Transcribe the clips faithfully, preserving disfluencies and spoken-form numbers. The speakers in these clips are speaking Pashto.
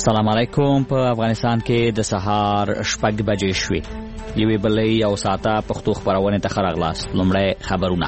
السلام علیکم. په افغانستان کې د سهار شپږ بجې شوې. یوې بلې یو ساعته پښتو خبرونه ته راغلاست. لومړی خبرونه.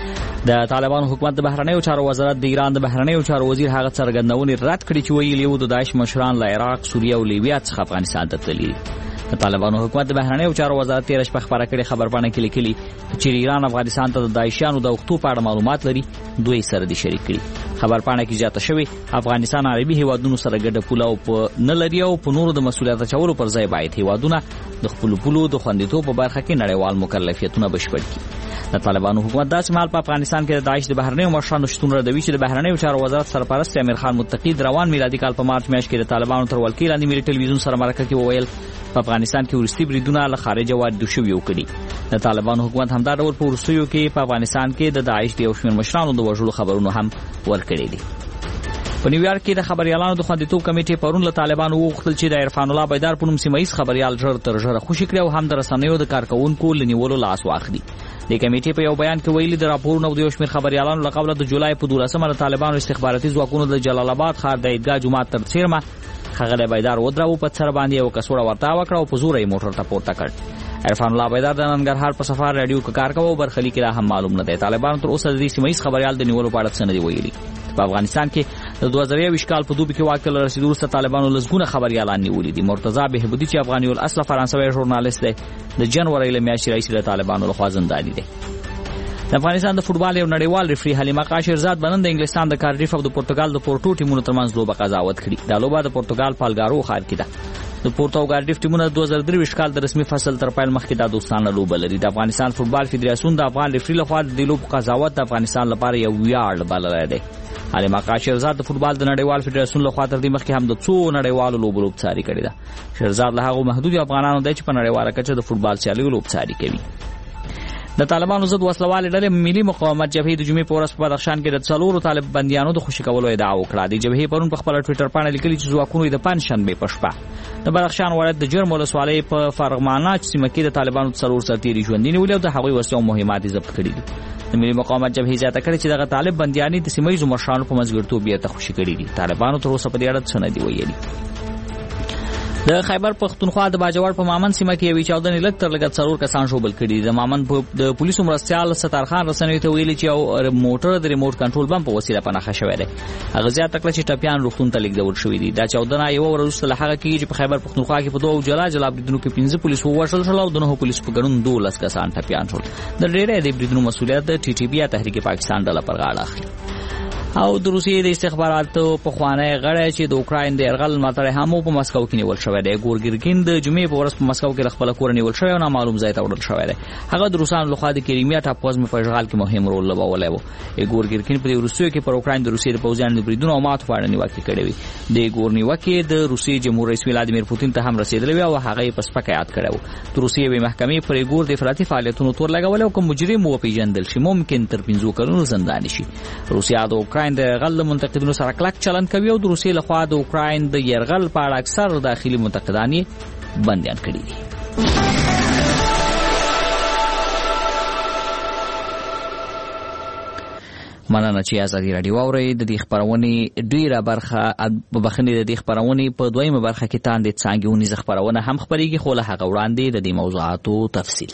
د طالبانو حکومت د بهرنیو چارو وزارت د ایران د بهرنیو چارو وزیر هغه څرګندونې رد کړې چې ویلي و د داعش مشران له عراق، سوریه او لیبیا څخه افغانستان ته تللي. د طالبانو حکومت د بهرنیو چارو وزارت تیر شپه خبره کړې خبرپاڼه کې لیکلي چې ایران افغانستان ته د داعشیانو د وختو په اړه معلومات لري، دوی سره دي شریک کړي. خبرپاڼه کې زیاته شوی افغانستان عربي هیوادونو سره ګډه پوله او په نه لري او په نورو د مسولیت اچولو پر ځای باید هیوادونه د خپل پولو د خوندیتوب په برخه کې نړیوال مکلفیتونه بشپړ کړي. د طالبانو حکومت داسې مهال په افغانستان کې د داعش د بهرنیو مشرانو شتون ردوي چې د بهرنیو چارو وزارت سرپرست امیر خان متقی روان میلادي کال په مارچ میاشت کې د طالبانو تر ولکې لاندې ملي ټلویزیون سره مرکه کې وویل په افغانستان کې ورستي بریدونه له خارجه وارد شوي وکړي. د طالبانو حکومت همدا ډول په ورستیو کې په افغانستان کې د داعش د یو شمېر مشرانو د وژلو خبرونه هم ورکړي دي. په نیویارک کې د خبريالانو د خوندیتوب کمیټې پرون له طالبانو وغوښتل چې د عرفان الله بیدار په نوم سیمه‌ییز خبريال ژر تر ژره خوشي کړي او هم د رسنیو د کارکونکو لنیولو لاس واخلي. د کمیټې په یو بیان کې ویلي د راپورونو د یو شمېر خبريالانو له قبل د جولای په دولسمه د طالبانو استخباراتي ځواکونو د جلال آباد ښار د عیدګاه جومات تر څیرمه هغه بیدار ودراو په سر باندې یو کڅوړه ورته وکړه او په زور یې موټر ته پورته کړ. عرفان الله بیدار د ننګرهار په سفر رادیو کې کار کوي او برخلیک را هم معلوم نه دی. طالبانو تر اوسه د دې سیمه‌ییز خبريال د نیولو په اړه څه نه دی ویلي. په افغانستان کې د دوه زره یو کال په دوبي کې واقع لرسیدو وروسته طالبانو لزګونه خبريالان نیولي دي. مرتضی بهبودي چې افغاني الاصل فرانسوي ژورنالیست دی د جنوري له میاشتې راهیسې د طالبانو لخوا زنداني دی. د افغانستان د فوټبال یو نړیوال ریفری حلیمه قاشرزاد بنن د انګلستان د کارډیف او د پرتګال د پورټو ټیمونو ترمنځ لوبه قضاوت کړي. دا لوبه د پرتګال پالګارو ښار کې ده. د پورتو او کارډیف ټیمونه دوه زره درې کال د رسمي فصل تر پیل مخکې د دوستانه لوبه لري. د افغانستان فوټبال فدراسیون د افغان ریفری لخوا د لوبو قضاوت د افغانستان لپاره یو ویاړ بللی دی. حلیمه قاشرزاد د فوټبال د نړیوال فدراسیون لخوا تر دې مخکې هم د څو نړیوالو لوبو لوبڅاري کړې ده. شهرزاد له هغو محدودو افغانانو دی چې په نړیواله کچه د فوټبال سیالیو لوبڅاري کوي. د طالبانو ضد وسلوالې ډلې ملي مقاومت جبهې د جمعې په ورځ په بدخشان کې د څلورو طالب بندیانو د خوشي کولو ادعا وکړه. د جبهې پرون په خپل ټوئیټر باندې لیکلي چې ځواکونو د پنځشنبې په شپه د بدخشان ولایت د جرم ولسوالۍ په فرغمانه سیمه کې د طالبانو څلور سرتیري ژوندي نیولي او د هغوی وسلې او مهمات یې ضبط کړي دي. د ملي مقاومت جبهې زیاته کړې چې دغه طالب بندیانې د سیمه‌ییزو مشرانو په مزګرتوب یې ته خوشي کړي دي. طالبانو تر اوسه په دې اړه څه نه دي ویلي. د خیبر پختونخوا د باجوړ په مامن سیمه کې یوې چاودنې لږ تر لږه څلور کسان ژوبل کړي. د مامن د پولیسو مرستیال ستارخان رسنیو ته ویلي چې یو موټر د ریموټ کنټرول بم په وسیله په نښه شوی دی. هغه زیاته کړه چې ټپیان روغتون ته لیږدول شوي دي. دا چاودنه یوه ورځ وروسته له هغه کېږي چې په خیبر پختونخوا کې په دوو جلا جلا بریدونو کې پنځه پولیس ووژل شول او د نهو پولیسو په ګډون دولس کسان ټپیان شول. د ډېری د بریدونو مسؤلیت د ټي ټي بي یا تحریک پاکستان ډله پر غاړه اخلي. او د روسیې د استخباراتو پخوانی غړی چې د اوکراین د یرغل ملاتړی هم په مسکو کې نیول شوی دی. ګورګیرکین د جمعې په ورځ په مسکو کې خپل کور نیول شوی او نامعلوم ځای ته وړل شوی دی. هغه د روسانو لخوا د کریمیا ټاپوزمې په اشغال کې مهم رول لوبولی و. ګورګیرکین په دې وروستیو کې پر اوکراین د روسیې د پوځیانو د بریدونو او ماتو په اړه نیوکې کړې وې. د ګورنیوکې د روسیې جمهور رئیس ولادیمیر پوتین ته هم رسېدلی وې او هغه یې په سپکه یاد کړی و. د روسیې یوې محکمې پر ګور د افراطي فعالیتونو تور لګولی او که مجرم وپېژندل شي ممکن تر پنځو کلونو زنداني شي. روسیه د اوکراین د یرغل منتقدینو سره کلک چلند کوي او د روسیې لخوا د اوکراین د یرغل په اړه اکثر داخلي منتقدان یې بندیان کړي دي. مننه چې ازادي راډیو اورئ. د دې خپرونې ډیره برخه په بخښنې د دې خپرونې په دویمه برخه کې تاندې څانګې ونیزه خپرونه هم خپرېږي خو له هغه وړاندې د دې موضوعاتو تفصیل.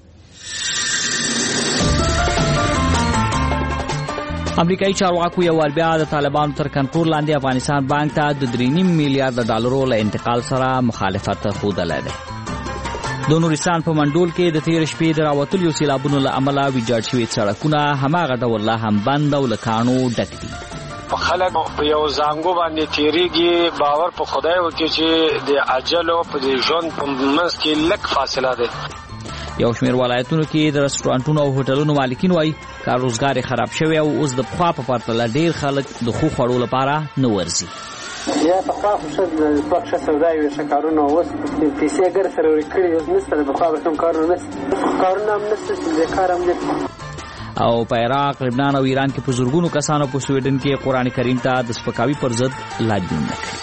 امریکایي چارواکو یو وار بیا د طالبانو تر کنټرول لاندې افغانستان بانک ته د درې نیم میلیارډ ډالرو له انتقال سره مخالفت ښودلی دی. د نورستان په منډول کې د تیر شپې د راوتلو سیلابونو له امله ویجاړ شوي سړکونه هماغه ډول لا هم بند او له کاڼو ډک دي. خلک په یو زانګو باندې تیریږي. باور په خدای وکړي چې د اجل او په ژوند په منځ کې لږ فاصله ده. یو شمېر ولایتونو کې د رستورانټونو او هوټلونو مالکین وایي کار روزګار خراب شوی او اوس د پخوا په پرتله ډېر خلک د ښو خوړو لپاره نه ورځي. یا پخوا خو ښه ځواک ښه سودا وي ښه کارونه اوس پیسې ګر سره ورکړي اوس نشته. د پخوا به کوم کارونه نشته کارونه هم نشته چې بېکار هم دي. او په عراق، لبنان او ایران کې په زرګونو کسانو په سویډن کې قرآن کریم ته د سپکاوي پر ضد لاریونونه کړي.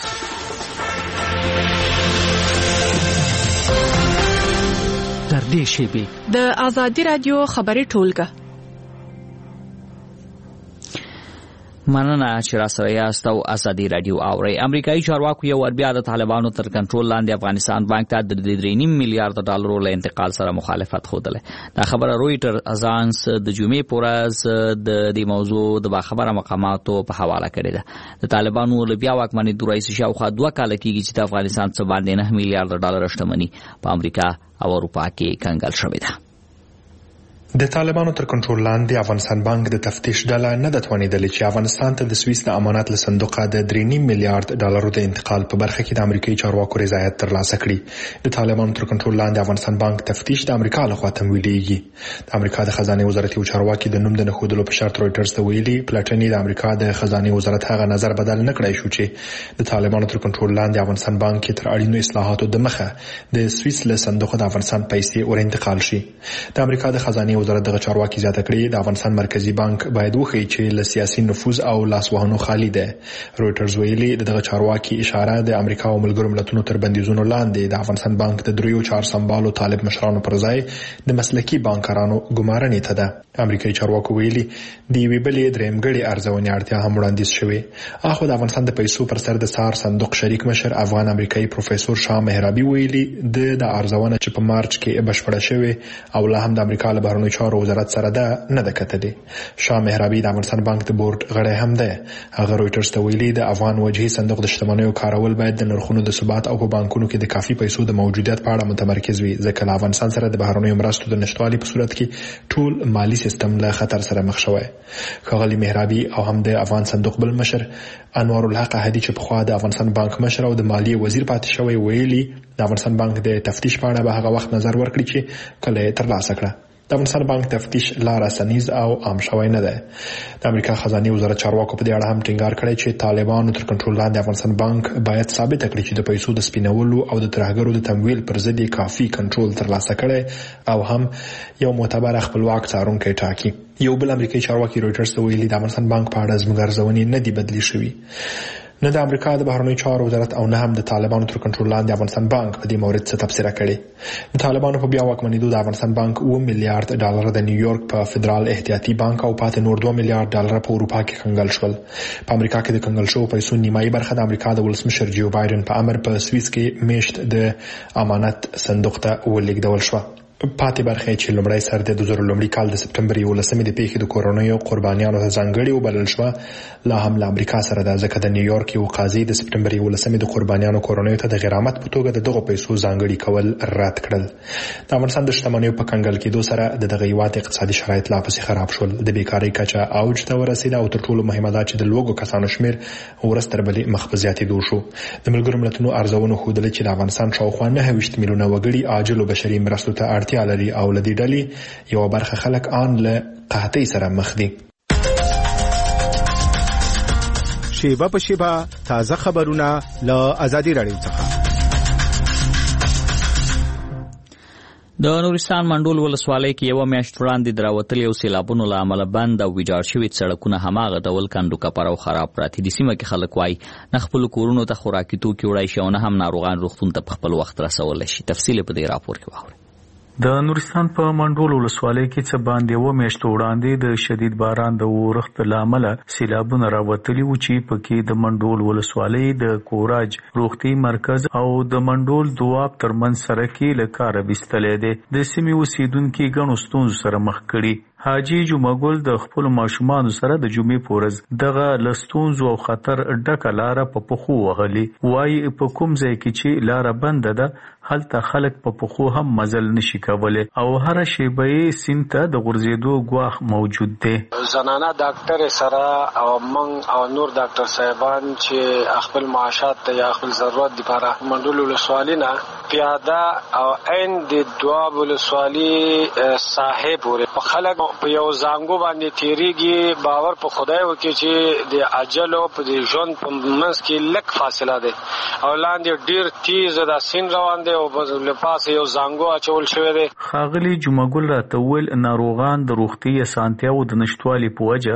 تر دې شیبې د ازادي راډیو خبري ټولګه مننه چې را سره یاست او ازادي رادیو اوري. امریکایي چارواکو یو ور بیا د طالبانو تر کنټرول لاندې افغانستان بانک ته د درې نیم میلیارډ ډالرو له انتقال سره مخالفت خوده. دا خبره رويټر اژانس د جمعې په ورځ د دې موضوع د باخبره مقاماتو په حواله کړې ده. د طالبانو له بیا واکمنۍ د رئیس شاوخوا دوه کال کېږي چې د افغانستان څخه باندې نه میلیارډ ډالر شتمنۍ په امریکا او اروپا کې کنګل شوې ده. د طالبانو تر کنټرول لاندې افغانستان بانک د تفتیش ډله نه د توانیدل چې افغانستان ته د سویس د امانات له صندوقه د درې نیم میلیارډ ډالرو د انتقال په برخه کې د امریکایي چارواکو رضایت ترلاسه کړي. د طالبانو تر کنټرول لاندې افغانستان بانک تفتیش د امریکا لخوا تمویلېږي. د امریکا د خزانه وزارت یو چارواکي د نوم د نښودلو په شرط رويټرز ته ویلي پلاټني د امریکا د خزانه وزارت هغه نظر بدل نه کړی شو چې د طالبانو تر کنټرول لاندې افغانستان بانک تر اړینو اصلاحاتو د مخه د سویس له صندوق د افغانستان پیسې ور انتقال شي. د امریکا د خزانه وزارت د چارواکي زیاته کړې د افغانستان مرکزی بانک باید وښیي چې له سیاسي نفوذ او لاسوهنو خالی ده. رويټرز ویلي دغه چارواکي اشاره د امریکا او ملګرو ملتونو تر بندیزونو لاندې د افغانستان بانک د دریو چار سمبالو طالب مشرانو پر ځای د مسلکي بانکرانو ګمارنې ته ده. امریکایي چارواکو ویلي د یوې بلې درېمګړې ارزونې اړتیا هم وړاندیز شوې. اخو د افغانستان د پیسو پر سر د سار صندوق شریک مشر افغان امریکایي پروفیسور شاه مهرابي ویلي د د ارزونه چې په مارچ کې بشپړه شوې او لا هم د امریکا له بهرنیو چارو وزارت سره ده نه ده کتلې. شاه مهرابي د افغانستان بانک د بورډ غړی هم ده. هغه رويټرز ته ویلي د افغان وجهي صندوق د شتمنیو کارول باید د نرخونو د ثبات او په بانکونو کې د کافي پیسو د موجودیت په اړه متمرکز وي ځکه له افغانستان سره د بهرنیو مرستو د نشټوالي په صورت کې ټول مالی سیستم له خطر سره مخ شوی. ښاغلي مهرابي او هم د افغان صندوق بل مشر انوار الحق احدي چې په خوا د افغانستان بانک مشر او د مالیې وزیر پاتې شوی ویلي د افغانستان بانک د تفتیش په اړه به هغه وخت نظر ورکړي چې کله یې ترلاسه کړه. د افغانستان بانک تفتیش لار اسانیز او عام شوی نه ده. د امریکا خزانه وزارت چارواکو په دې اړه هم ټینګار کړی چې طالبانو تر کنټرول لاندې افغانستان بانک باید ثابت کړي چې د پیسو د سپینولو او د ترهګرو د تمویل پر ضد کافي کنټرول ترلاسه کړي او هم یو معتبر خپلواک څارونکی ټاکي. یو بل امریکایي چارواکي رويټرز ته ویلي د افغانستان بانک په اړه زموږ ارزونې نه دي بدلی شوي. نه د امریکا د بهرنیو چارو وزارت او نه هم د طالبانو تر کنټرول لاندې افغانستان بانک په دې مورد څه تبصره کړې. د طالبانو په بیا واکمنېدو د افغانستان بانک اوه میلیارډ ډالر د نیویورک په فدرال احتیاطي بانک او پاتې نور دوه میلیارډ ډالر په اروپا کې کنګل شول. په امریکا کې د کنګل شوو پیسو نیمایي برخه د امریکا د ولسمشر جو بایدن په امر په سویس کې میشت د امانت صندوق ته ولېږدول شوه. پاتې برخه چې لومړی سر د دوه زره لومړي کال د سپټمبر یولسمې د پیښې د کورونیو قربانیانو ته ځانګړي وبلل شوه لا هم له امریکا سره ده ځکه د نیویورک یو قاضي د سپټمبر یولسمې د قربانیانو کورونیو ته د غرامت په توګه د دغو پیسو ځانګړي کول رد کړل. د افغانستان د شتمنیو په کنګل کېدو سره د دغه هیواد اقتصادي شرایط لا پسې خراب شول. د بیکارۍ کچه اوج ته ورسېده او تر ټولو مهمه دا چې د لوږو کسانو شمیر ورځ تر بلې مخ په زیاتېدو شو. د ملګرو ملتونو ارزونو ښودلې چې د افغانستان شاوخوا نهه ویشت میلیونه وګړي عاجلو بشري مرستو ته اړتیا لري او له ډلې یو برخه خلک آن له قحطۍ سره مخ دي. شیبه په شیبه تازه خبرونه له آزادي رادیو څخه. د نورستان منډول ولسوالۍ کې یو میاشت وړاندې دراوتلې او سیلابونو له امله بند او ویجاړ شوي سړکونه هماغه ډول کندو کپر او خراب پراته دي. سیمه کې خلک وایي نه خپلو کورونو ته خوراکي توکي وړی شي او نه هم ناروغان روغتون ته په خپل وخت رسولی شي. تفصیل په دې راپور کې واورئ. د نورستان په منډول ولسوالۍ کې څه باندې و میاشتو وړاندې د شدید باران د اورښت له امله سیلابونه راوتلي وو چې پکې د منډول ولسوالۍ د کوراج روغتي مرکز او د منډول دواب ترمنځ سړک کې له کاره ویستلی دی. د سیمې اوسیدونکي ګڼو ستونزو سره مخ کړي. حاجی جمعګل د خپل ماشومانو سره د جمعې په ورځ دغه له ستونزو او خطر ډکه لاره په پښو وهلي. وایي په کوم ځای کې چې لاره بنده ده هلته خلک په پښو هم مزل نشي کولی او هر شیبه یې سیند ته د غورځېدو ګواښ موجود دی. زنانه ډاکټر سره او من او نور ډاکټر صاحبان چې خپل معاشات ته یا خپل ضرورت لپاره منډول ولسوالۍ نه پیاده او عین د دواب ولسوالۍ صاحب ورې خلک په یو زانګو باندې تیریږي. باور په خدای وکړي چې د اجل او په ژوند په منځ کې لږ فاصله ده او لاندې ډیر تیز د سین روان دی او په لپاسه یو زانګو اچول شوی دی. ښاغلي جمعګل راته وویل ناروغان د روغتي اسانتیاو د نشټوالي په وجه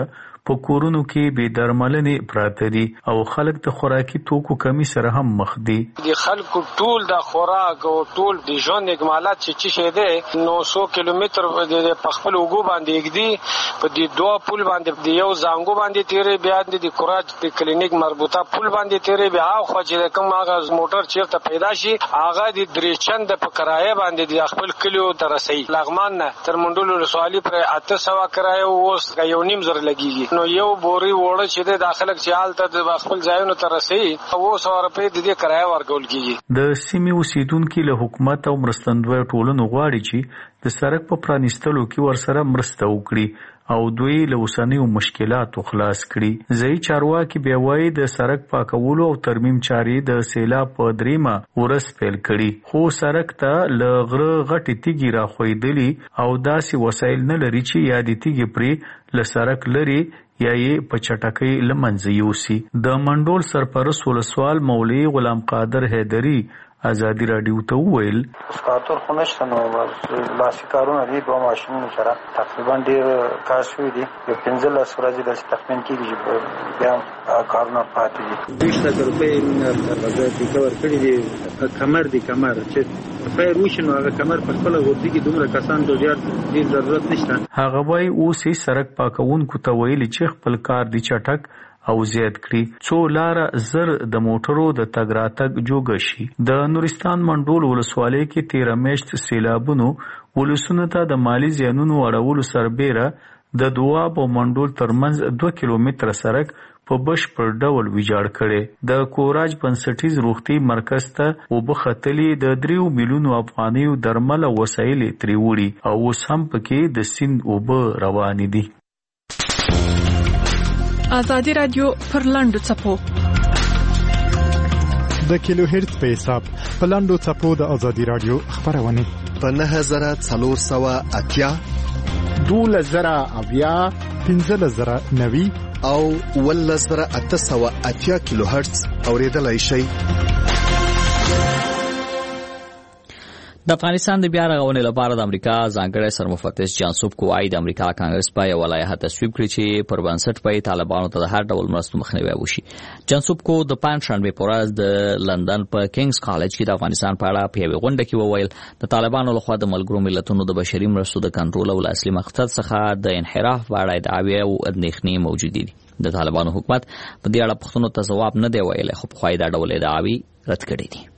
په کورونو کې بې درملنې پراته دي او خلک د خوراکي توکو کمی سره هم مخ دي. د خلکو ټول د خوراک او ټول د ژوند اکمالات چې چې شه ده نو سو کیلومتر د پخپل وګو باندې کېږي په دې دوه پل باندې د یو زنګو باندې تیرې بیا د کوراج د کلینیک مربوطه پل باندې تیرې بیا خو چې کوم هغه موټر چیرته پیدا شي هغه د درې چند په کرایه باندې د خپل کلیو ترسي لغمان نه تر منډول ولسوالۍ پر اته سوه کرایه اوس یو نیم زر لګیږي نو یو بوري وړه چې د داخله چې حالت د خپل ځایونو ترسي او سو روپۍ د دې کرایه ورکول کیږي. د سیمې اوسیدونکو له حکومت او مرستندوی ټولنو غواړي چې د سړک په پرانیستلو کې ورسره مرسته وکړي او دوی له اوسنیو مشکلاتو خلاص کړي. ځایي چارواکي بیا وایي د سړک پاکولو او ترمیم چارې د سیلاب په دریمه ورځ پیل کړي خو سړک ته له غره غټې تیږې راښویدلي او داسې وسایل نه لري چې یا د تیږې پرې له سړک لرې یا یې په چټکۍ له منځه یوسي. د منډول سرپرست ولسوال مولوي غلام قادر حیدري ازادي راډیو ته وویل سپاتور خو نشته نو لاسي کارونه دي دوه ماشینونو سره تقریبا ډېر کار شوي دي یو پنځلس ورځې داسې تخمین کېږي چې بیا کارونه پاتې دي. دېرش لکه روپۍ موږ ټیکه ورکړي دي کمر دي کمر چې فایر وشي نو هغه کمر په خپله غورځېږي دومره کسان ته زیات ډېر ضرورت نشته. هغه وایي اوس یې سړک پاکونکو ته ویلي چې خپل کار دي چټک او زیات کړي څو لاره زر د موټرو د تګ راتګ جوګه شي. د نورستان منډول ولسوالۍ کې تیره میاشت سیلابونو ولسونو ته د مالی زیانونو اړولو سربیره د دواب او منډول ترمنځ دوه کیلومتره سړک په بشپړ ډول ویجاړ کړي. د کوراج بنسټیز روغتي مرکز ته اوبه ختلې د دریو میلیونو افغانیو درمل او وسایل ترې وړي او اوس هم پکې د سیند اوبه روانې دي. ازادي رادیو پر لاندو چپو د کیلو هرتز په حساب په لاندو چپو د ازادي رادیو خبرونه په نه زره څلور سوه اتیا دوله زره اویا پنځله زره نوي او اوله زره اته سوه اتیا کیلو هرتز اوریدلای شئ. د افغانستان د بیا رغونې لپاره د امریکا ځانګړی سرمفتش جانسوب کوای د امریکا کانګرس په یو لایحه تصویب کړې چې پر بنسټ په طالبانو ته د هر ډول مرستو مخنیوی وشي. جانسوب کو د پنځشنبه په ورځ د لندن په کینګز کالج کې د افغانستان په اړه په یوه غونډه کې وویل د طالبانو لخوا د ملګرو ملتونو د بشري مرستو د کنټرول او اصلي مقصد څخه د انحراف په اړه ادعاوې او اندېښنې موجودې دي. د طالبانو حکومت په دې اړه پوښتنو ته ځواب نه دی ویلی خو پخوا یې دا ډول ادعاوې رد کړې دي.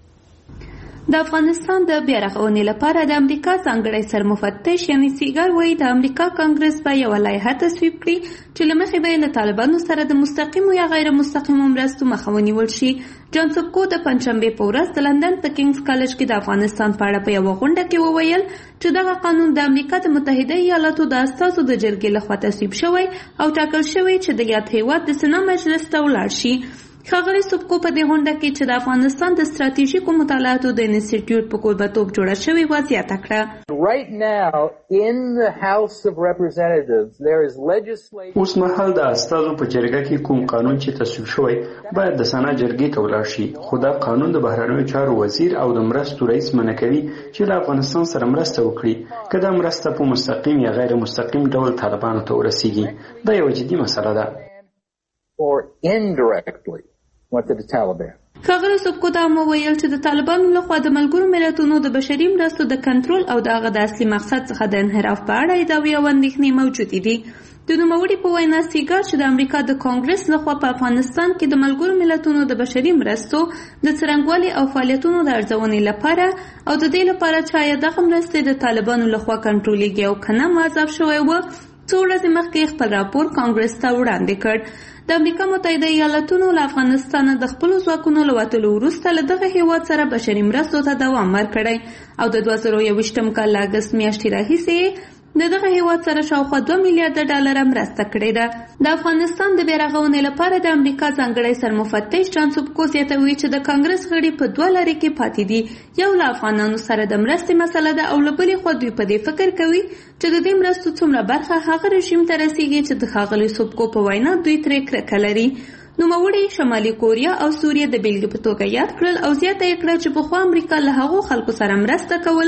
د افغانستان د بیا رغونې لپاره د امریکا ځانګړی سرمفتش یعنی سیګار وایي د امریکا کانګرس به یوه لایحه تصویب کړي چې له مخې به یې له طالبانو سره د مستقیمو یا غیر مستقیمو مرستو مخه ونیول شي. جانسوب کو د پنځشنبې په ورځ د لندن په کینګز کالج کې د افغانستان په اړه په یوه غونډه کې وویل چې دغه قانون د امریکا د متحده ایالاتو د استازو د جرګې لخوا تصویب شوی او ټاکل شوی چې د یاد هیواد د سنا مجلس ته ولاړ شي. ښاغلي سوبکو په دې غونډه کې چې د افغانستان د ستراتیژیکو مطالعاتو د انسټیټیوټ په کوربهتوب جوړه شوې وه زیاته کړه. Right now in the House of Representatives there is legislation. اوس مهال د استازو په جرګه کې کوم قانون چې تصویب شوی باید د سنا جرګې ته ولاړ شي. خو دا قانون د بهرنیو چارو وزیر او د مرستو رئیس منع کوي چې له افغانستان سره مرسته وکړي که دا مرسته په مستقیم یا غیر مستقیم ډول طالبانو ته ورسیږي. دا یوه جدي مسله ده. Or indirectly what did the Taliban ښاغلي سوبکو دا هم وویل چې د طالبانو لخوا د ملګرو ملتونو د بشري مرستو د کنټرول او د هغه د اصلي مقصد څخه د انحراف په اړه ادعاوې او اندېښنې موجودې دي. د نوموړي په وینا سیګار چې د امریکا د کانګرس لخوا په افغانستان کې د ملګرو ملتونو د بشري مرستو د څرنګوالي او فعالیتونو د ارزونې لپاره او د دې لپاره چې آیا دغه مرستې د طالبانو لخوا کنټرولېږي او که نه معذب شوی و څو ورځې مخکې خپل راپور کانګرس ته وړاندې کړ. د امریکا متحده ایالاتونو له افغانستانه د خپلو ځواکونو له وتلو وروسته له دغه هیواد سره بشري مرستو ته دوام ورکړی او د دوه زره یوویشتم کال له اګست میاشتې راهیسې د دغه هیواد سره شاوخوا دوه میلیارده ډالره مرسته کړې ده. د افغانستان د بیا رغونې لپاره د امریکا ځانګړی سرمفتش جان سوبکو زیاتوي چې د کانګرس غړي په دوه لارې کې پاتې دي. یو له افغانانو سره د مرستې مسله ده او له بلې خوا دوی په دې فکر کوي چې د دې مرستو څومره برخه هغه رژیم ته رسیږي چې د ښاغلي سوبکو په وینا دوی ترې کرکه لري. نوموړي شمالي کوریا او سوریه د بیلګې په توګه یاد کړل او زیاته یې کړه چې پخوا امریکا له هغو خلکو سره مرسته کوله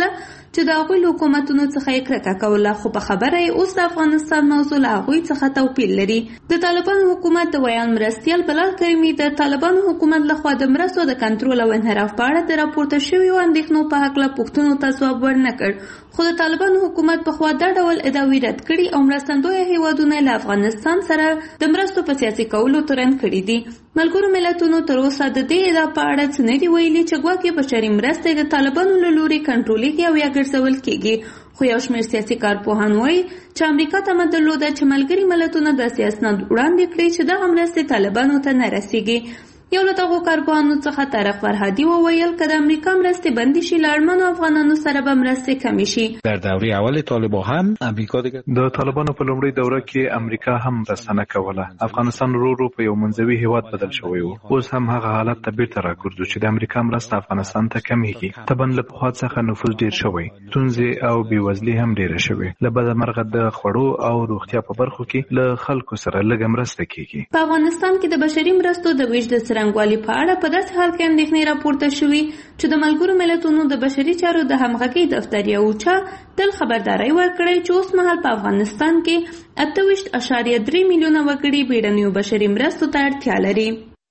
چې د هغوی له حکومتونو څخه یې کرکه کوله، خو په خبره یې اوس د افغانستان موضوع له هغوی څخه توپیر لري. د طالبانو حکومت د ویان مرستیال بلال کریمي د طالبانو حکومت لخوا د مرستو د کنټرول او انحراف په اړه د راپورته شویو اندېښنو په هکله پوښتنو ته ځواب ورنه کړ، خو د طالبانو حکومت پخوا دا ډول ادعاوې رد کړي او مرستندویه هیوادونه له افغانستان سره د مرستو په سیاسي کولو تورن کړي دي. ملګرو ملتونو تر اوسه د دې ادعا په اړه څه نه دي ویلي چې ګواکې بشري مرستې د طالبانو له لوري کنټرولېږي او یا ګرځول کېږي، خو یو شمېر سیاسي کارپوهان وایي چې امریکا تمه درلوده چې ملګري ملتونه داسې اسناد وړاندې کړي چې دغه مرستې طالبانو ته نه رسیږي. یو له دغو کارپوهانو څخه طارق فرهادي وویل که د امریکا مرستې بندې شي له اړمنو افغانانو سره به مرستې کمې شي. در دوره اول طالبان هم امریکا دیگه د طالبانو په لومړۍ دوره کې امریکا هم مرسته نه کوله. افغانستان ورو ورو په یو منځوي هیواد بدل شوی و. اوس هم هغه حالت ته بیرته راګرځو چې د امریکا مرسته افغانستان ته کمیږي. طبعا له پخوا څخه نفوذ ډیر شوی، ستونزې او بېوزلي هم ډیره شوې. له بده مرغه د خوړو او روغتیا په برخو کې له خلکو سره لږه مرسته کیږي. په افغانستان کې د بشري مرستو د ویش د څرنګوالي په اړه په داسې حال کې اندېښنې راپورته شوي چې د ملګرو ملتونو د بشري چارو د همغږۍ دفتر یو چا تل خبرداری ورکړی چې اوس مهال په افغانستان کې اته ویشت اعشاریه درې میلیونه وګړي بیړنیو بشري مرستو ته اړتیا لري.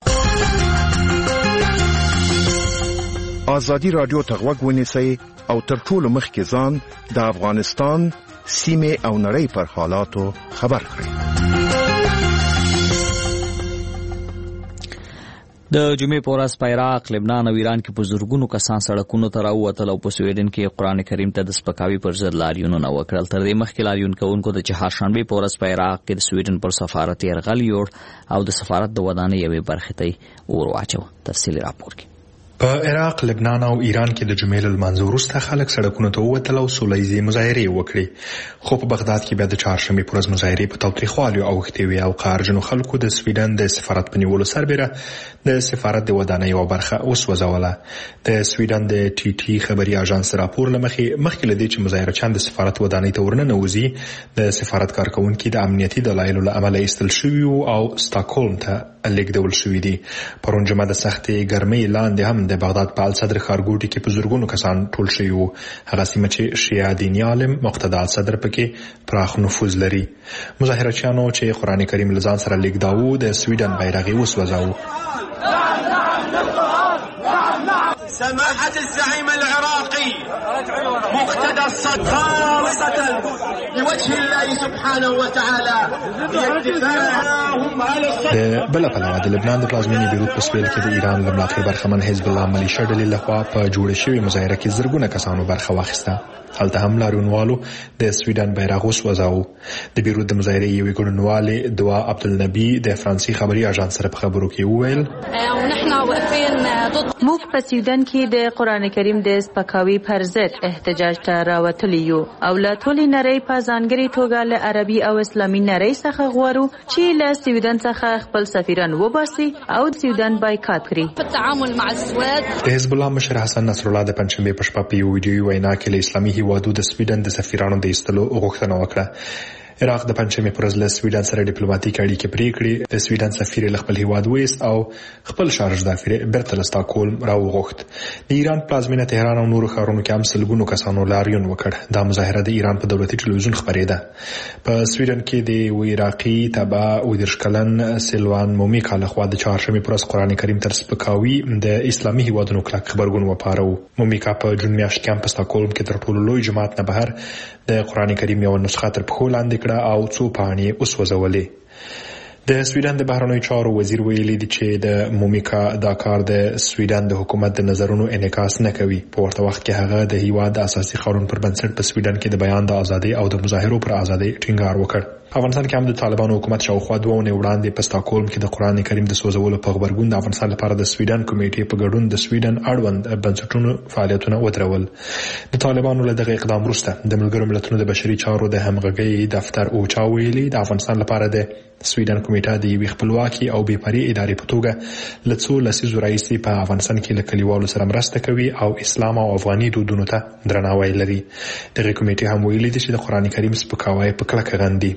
ازادي راډیو ته غوږ ونیسئ او تر ټولو مخکې ځان د افغانستان سیمې او نړۍ پر حالاتو خبر کړئ. د جمعې په ورځ په عراق، لبنان او ایران کې په زرګونو کسان سړکونو ته راووتل او په سویډن کې قرآن کریم ته د سپکاوي پر ضد لاریونونه وکړل. تر دې مخکې لاریون کوونکو د چهارشنبې په ورځ په عراق کې د سویډن پر سفارت یرغل یوړ او د سفارت د ودانۍ یوې برخې ته اور واچوه. تفصیلي راپور کې په عراق، لبنان او ایران کې د جمعې له لمانځه وروسته خلک سړکونو ته ووتل او سوله ییزې مظاهرې وکړې، خو په بغداد کې بیا د چهارشنبې په ورځ مظاهرې په تاوتریخوالیو اوښتې وې او قهرجنو خلکو د سویډن د سفارت په نیولو سربیره د سفارت د ودانۍ یوه برخه وسوځوله. د سویډن د ټي ټي خبري اژانس راپور له مخې مخکې له دې چې مظاهرچیان د سفارت ودانۍ ته ورننوځي، د سفارت کارکوونکي د امنیتي دلایلو له امله ایستل شوي او سټاکهولم ته لیږدول شوي دي. پرون جمعه د سختې ګرمۍ لاندې هم د بغداد په الصدر ښارګوټي کې په زرګونو کسان ټول شوي وو. هغه سیمه چې شیعه دیني عالم مقتدا الصدر پکې پراخ نفوذ لري. مظاهرچیانو چې قرآن کریم له ځان سره لیږداوه د سویډن بیرغ یې وسوځاوه. سماحة الزعيم العراقي مقتدى الصدر خالصة لوجه الله سبحانه وتعالى د بل پلوه د لبنان د پلازمینې بیروت په سویل کې د ایران له ملاتړ برخمن حزب الله ملیشه ډلې لخوا په جوړه شوې مظاهره کې زرګونه کسانو برخه واخیسته. هلته هم لاریونوالو د سویډن بیرغ وسوځاوه. د بیروت د مظاهرې یوې ګډونوالې دعا عبدالنبي د فرانسې خبري اژانس سره په خبرو کې وویل موږ په سویډن کې د قرآن کریم د سپکاوي پر ضد احتجاج ته راوتلي یو او له ټولې نړۍ په ځانګړې توګه له عربي او اسلامي نړۍ څخه غواړو چې له سویډن څخه خپل سفیران وباسي او سویډن بایکاټ کړي. په تعامل مع السواد د حزب الله مشر حسن نصر الله د پنځشنبې په شپه په یو ویډیوي وینا کې له اسلامي هیوادو د سویډن د سفیرانو د ایستلو غوښتنه وکړه. عراق د پنځمې پر ورځ له سویډن سره ډیپلوماټیک اړیکې پرې کړې. د سویډن سفیر له خپل هیواد ویست او خپل شارج دافیر بیرته له سټاکهولم راوغوښت. د ایران پلازمینه تهران او نورو ښارونو کې هم سلګونو کسانو لاریون وکړ. دا مظاهره د ایران په دولتي ټلویزیون خبرېده. په سویډن کې د یو عراقي تبع اووه دېرش کلن سیلوان مومیکا لخوا د چهارشنبې پر ورځ قرآن کریم تر سپکاوي د اسلامي هیوادونو کلک خبرګون وپاروه. مومیکا په جون میاشت کې هم په سټاکهولم کې تر ټولو لوی جماعت نه بهر د قرآن کریم یو نسخه تر پښو لاندې کړه او څو پاڼې وسوځولې. د سویډن د بهرنیو چارو وزیر ویلي دی چې د مومیکا دا کار د سویډن د حکومت د نظرونو انعکاس نه کوي. په ورته وخت کې هغه د هیواد د اساسي قانون پر بنسټ په سویډن کې د بیان د ازادۍ او د مظاهرو پر ازادۍ ټینګار وکړ. افغانستان کې هم د طالبانو حکومت شاوخوا دوه اونۍ وړاندې په سټاکهولم کې د قرآن کریم د سوځولو په غبرګون د افغانستان لپاره د سویډن کمیټې په ګډون د سویډن اړوند بنسټونو فعالیتونه ودرول. د طالبانو له دغه اقدام وروسته د ملګرو ملتونو د بشري چارو د همغږۍ دفتر اوچا ویلي د افغانستان لپاره د سویډن کمیټه د یوې خپلواکي او بې پرې ادارې په توګه له څو لسیزو راهیسې په افغانستان کې له کلیوالو سره مرسته کوي او اسلام او افغاني دودونو ته درناوی لري. دغه کمیټې هم ویلي دي چې د قرآن کریم سپکاوی په کلکه غندي.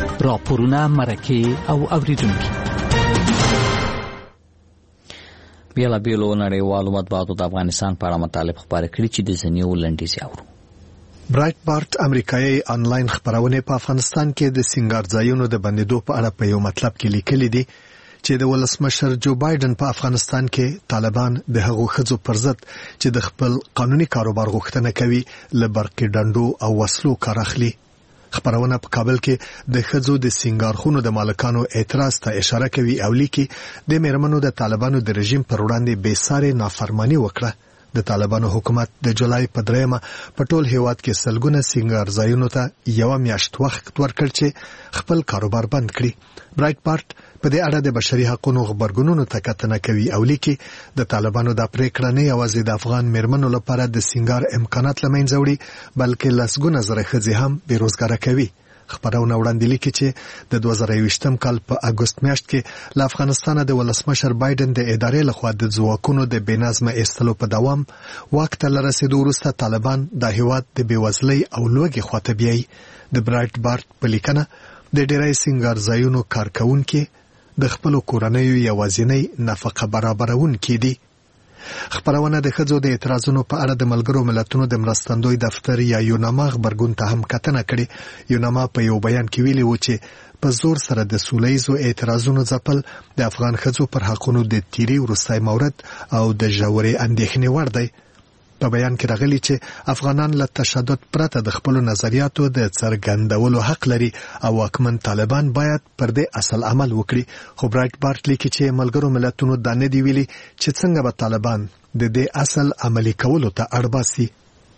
راپورونه، مرکې او اوریدونکي. بیلابیلو نړیوالو مطبوعاتو د افغانستان په اړه مطالب خپاره کړي چې د ځینې ولنډیز اورو. برایټ بارت امریکایي آنلاین خبرونه په افغانستان کې د سنگار ځایونو د بندیدو په اړه په یو مطلب کې لیکلي دي چې د ولسمشر جو بایدن په افغانستان کې طالبان د هغو ښځو پر ضد چې د خپل قانوني کاروبار غوښتنه کوي له برقي ډنډو او وسلو کار اخلي. خبرونه په کابل کې د ښځو د سنگارخونو د مالکانو اعتراض ته اشاره کوي او لیکي د میرمنو د طالبانو د رژیم پر وړاندې بېسارې نافرمانی وکړه. د طالبانو حکومت د جولای په دریمه په ټول هیواد کې سلګونه سنگار ځایونو ته یو میاشت وخت ورکړ چې خپل کاروبار بند کړي. برایټ بارت په دې اړه د بشري حقوقو خبرګونونو ته کتنه کوي او لیکي د طالبانو د پریکړه نه یوازې د افغان میرمنو لپاره د سنگار امکانات لمنځه وړي بلکې لسګونه زره ښځې هم بیروزګاره کوي. خبرونه وړاندې لیکي چې د دوه زره یوویشتم کال په اګوست میاشت کې له افغانستان د ولسمشر بایدن د ادارې لخوا د ځواکونو د بېنظمه ایستلو په دوام واک ته لرسېدو وروسته طالبان د هیواد د بېوزلۍ او لوږې خواته بیایي. د برایټ بارت په لیکنه د ډېری سنگار ځایونو کارکوونکي د خپلو کورنیو یوازینۍ نفقه برابرونکي دي. خبرونه د ښځو د اعتراضونو په اړه د ملګرو ملتونو د مرستندوی دفتر یا یوناما خبرګون ته هم کتنه کړې. یوناما په یو بیان کې ویلي و چې په زور سره د سولهییزو اعتراضونو ځپل د افغان ښځو پر حقونو د تیری وروستی مورد او د ژورې اندېښنې وړ دی. په بیان کې راغلي چې افغانان له تشدد پرته د خپلو نظریاتو د څرګندولو حق لري او واکمن طالبان باید پر دې اصل عمل وکړي. خو برایټ بارت لیکي چې ملګرو ملتونو دا نه دی ویلي چې څنګه به طالبان د دې اصل عملي کولو ته اړ باسي.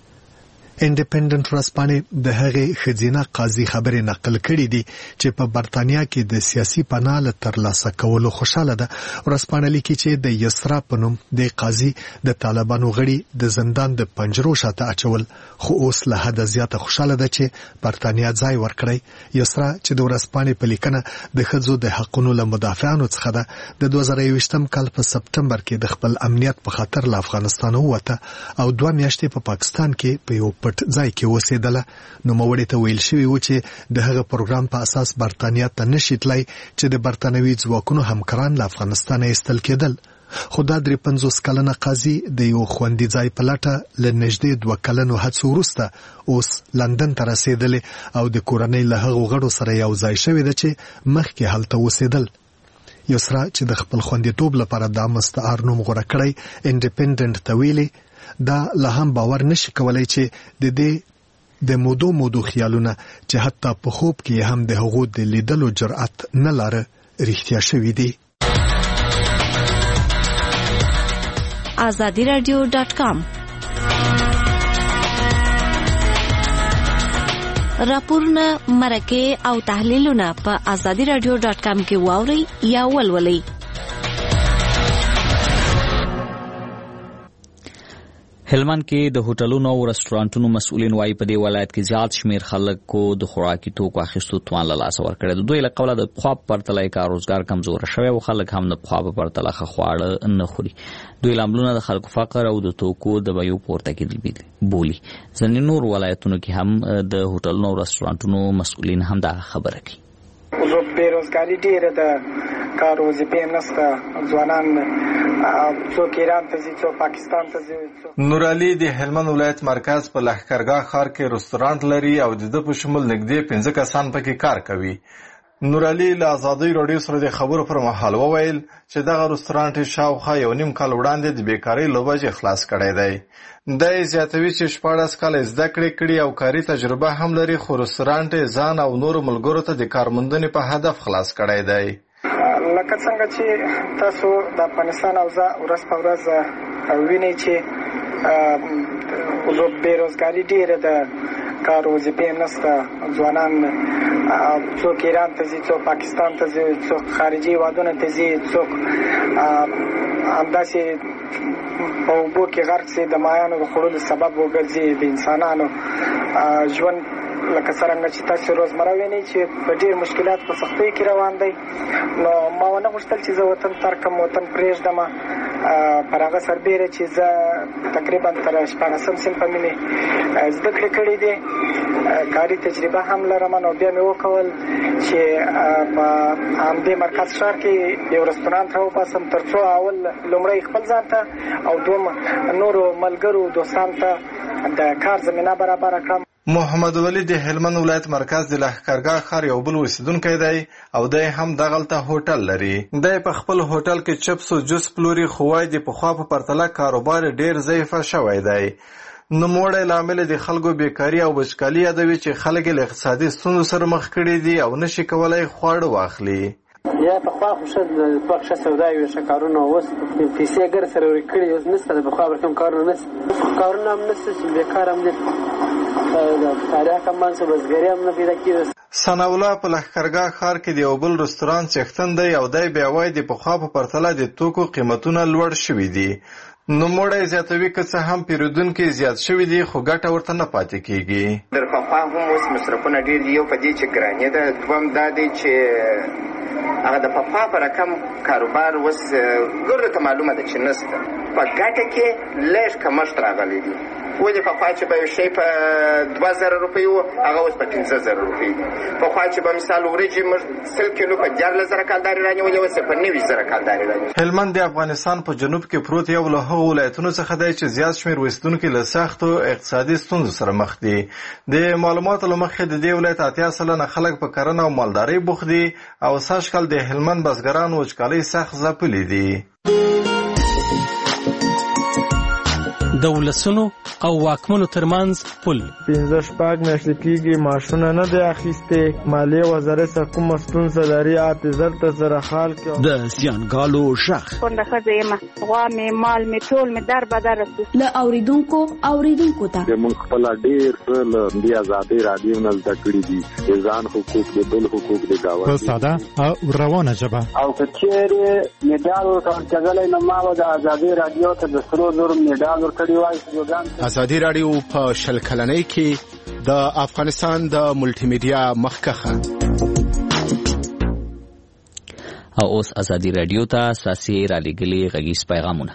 انډیپندنت ورځپاڼې د هغې ښځینه قاضي خبرې نقل کړي دي چې په برتانیا کې د سیاسي پناه له ترلاسه کولو خوشاله ده. ورځپاڼه لیکي چې د یسرا په نوم د قاضي د طالبانو غړي د زندان د پنجرو شاته اچول خو اوس له حده زیاته خوشاله ده چې برتانیا ځای ورکړی. یسرا چې د ورځپاڼې په لیکنه د ښځو د حقونو له مدافعانو څخه ده د دوه زره یوویشتم کال په سپتمبر کې د خپل امنیت په خاطر له افغانستان ووته او دوه میاشتې په پاکستان کې په یو پټ ځای کې اوسېدله. نو موړې ته ویل شوي و چې د هغه پروګرام په اساس برتانیا ته نشي تلای چې د برتانوي ځواکونو همکاران له افغانستان ایستل کېدل. خو دا درې پنځوس کلنه قاضي د یو خوندي ځای په لټه له نږدې دوه کلنو هڅو وروسته اوس لندن ته رسېدلې او د کورنۍ له هغو غړو سره یو ځای شوې ده چې مخکې هلته اوسېدل. یسرا چې د خپل خوندیتوب لپاره دا مستعار نوم غوره کړی انډیپندنت ته ویلي دا له هم باور نشي کولای چې د دې د مودو مودو خیالونه چې حتی په خوب کې هم د هغو د لیدلو جرأت نه لاره رښتیا شوي دي. آزادی رادیو ډاټ کام راپورونه مرکه او تحلیلونه په آزادی رادیو ډاټ کام کې واوري یا ولولئ. هلمند کې د هوټلونو او رستورانټونو مسؤلین وايي په دې ولایت کې زیات شمیر خلکو د خوراکي توکو اخیستو توان له لاسه ورکړی. د دوی له قوله د پخوا په پرتله یې کار روزګار کمزوره شوی او خلک هم د پخوا په پرتله ښه خواړه نه خوري. دوی لاملونه د خلکو فقر او د توکو د بیو پورته کېدل بولي. ځینې نور ولایتونو کې هم د هوټلونو او رستورانټونو مسؤلین هم دا خبره کوي. بیروزګاری ډیره ده، کار وظیفې نشته، ځوانان څوک ایران ته ځي، څوک پاکستان ته ځي. نور علي د هلمند ولایت مرکز په لښکرګاه ښار کې رستورانټ لري او د ده په شمول نږدې پنځه کسان پکې کار کوي. نور علي له ازادۍ راډیو سره د خبرو پر مهال وویل چې دغه رستورانټ یې شاوخوا یو نیم کال وړاندې د بیکارۍ له وجې خلاص کړی دی. دا یې زیاتوي چې شپاړس کاله زده کړې کړي او کاري تجربه هم لري، خو رستورانټ یې ځان او نورو ملګرو ته د کارموندنې په هدف خلاص کړی دی. لکه څنګه چې تاسو د افغانستان اوضاع ورځ په ورځ وینئ چې بیروزګاري ډیره ده، کار وظیفې نشته، ځوانان څوک ایران ته ځي، څوک پاکستان ته ځي، څوک خارجي هیوادونو ته ځي، څوک همداسې په اوبو کې غرق شي، د ماهیانو د خوړلو سبب وګرځي. د انسانانو ژوند لکه څرنګه چې تاسو روزمره وینئ چې په ډېر مشکلات په سختۍ کې روان دی. نو ما ونه غوښتل چې زه وطن ترک کړم، وطن پرېږدم، پر هغه سربیره چې زه تقریبا تر شپاړسم صنفه مې زده کړې کړې دي، کاري تجربه هم لرم. نو بیا مې وکول چې په همدې مرکز ښار کې یو رستورانت راوباسم تر څو اول لومړی خپل ځان ته او دوم نورو ملګرو دوستانو ته د کار زمینه برابره کړم. محمد ولی د هلمند ولایت مرکز د لښکرګاه ښار یو بل اوسیدونکی دی او دی هم دغلته هوټل لري. دی په خپل هوټل کې چپس او جوس پلوري، خو وایي د پخوا په پرتله کاروبار ډیر ضعیفه شوی دی. نوموړی لامل د خلکو بیکاري او وچکالي یادوي چې خلک له اقتصادي ستونزو سره مخ کړي دي او نشي کولای خواړه واخلي. یا پخوا خو ښه پخوا ښه سودا وي، ښه کارونه، اوس پیسې ګر سره ورکړي کړي، اوس نشته د پخوا کوم کارونه نشته، کارونه هم نشته چې بیکار هم دي، تاریخ هم باندې بزګري هم نه پیدا کېږي. ثناء الله په لښکرګاه ښار کې د یو بل رستورانت څښتن دی او دی بیا وایي د پخوا په پرتله د توکو قیمتونه لوړ شوي دي. نوموړی زیاتوي که څه هم پیرودونکي زیات شوي دي خو ګټه ورته نه پاتې کېږي. در پخوا هم اوس مصرفونه ډېر دي، یو په دې چې ګراني ده، دوم دا دی چې هغه د پخوا په رقم کاروبار اوس ګورو ته معلومه ده چې نشته، په ګټه کې لږ کمښت راغلی دی. ولې پخوا چې به یو شی په دوه زره روپۍ و هغه اوس په پنځه زره روپۍ دي. پخوا چې به مثال وریجې موږ سل کیلو په دیارلس زره کالدارې رانیولې، اوس یې په نوي زره کالدارې رانیولې. هلمند د افغانستان په جنوب کې پروت یو له هغو ولایتونو څخه دی چې زیات شمېر اوسېدونکي له سختو اقتصادي ستونزو سره مخ دي. د معلوماتو له مخې د دې ولایت اتیا سلنه خلک په کرنه او مالدارۍ بوخت دي او سږکال د هلمند بزګران وچکالۍ سخت ځپلي دي. د ولسونو او واکمنو ترمنځ پل پنځه شپږ میاشتې کېږي ماشونه نه دی اخیستې، مالیې وزارت څخه کومه ستونزه لري، حافظر ته سره حال کې د زیانګالو غږ کونډه ښځه یم، غوا مې مال مې ټول مې در بدره سو. له اوریدونکو اوریدونکو ته موږ خپل ډېر څه له دې ازادۍ راډیو نه زده کړي دي، د ځان حقوق د بل حقوق د ګاونډي په ساده او روانه ژبه. او که چېرې مډال ورکول کېدلی نو ما به د ازادۍ راډیو ته د سرو زرو مډال ورکړی وای. ازادي راډیو په شل کلنۍ کې د افغانستان د ملټي میډیا مخکخه. او اوس ازادي راډیو ته اساسي را لګلي غږیز پیغامونه.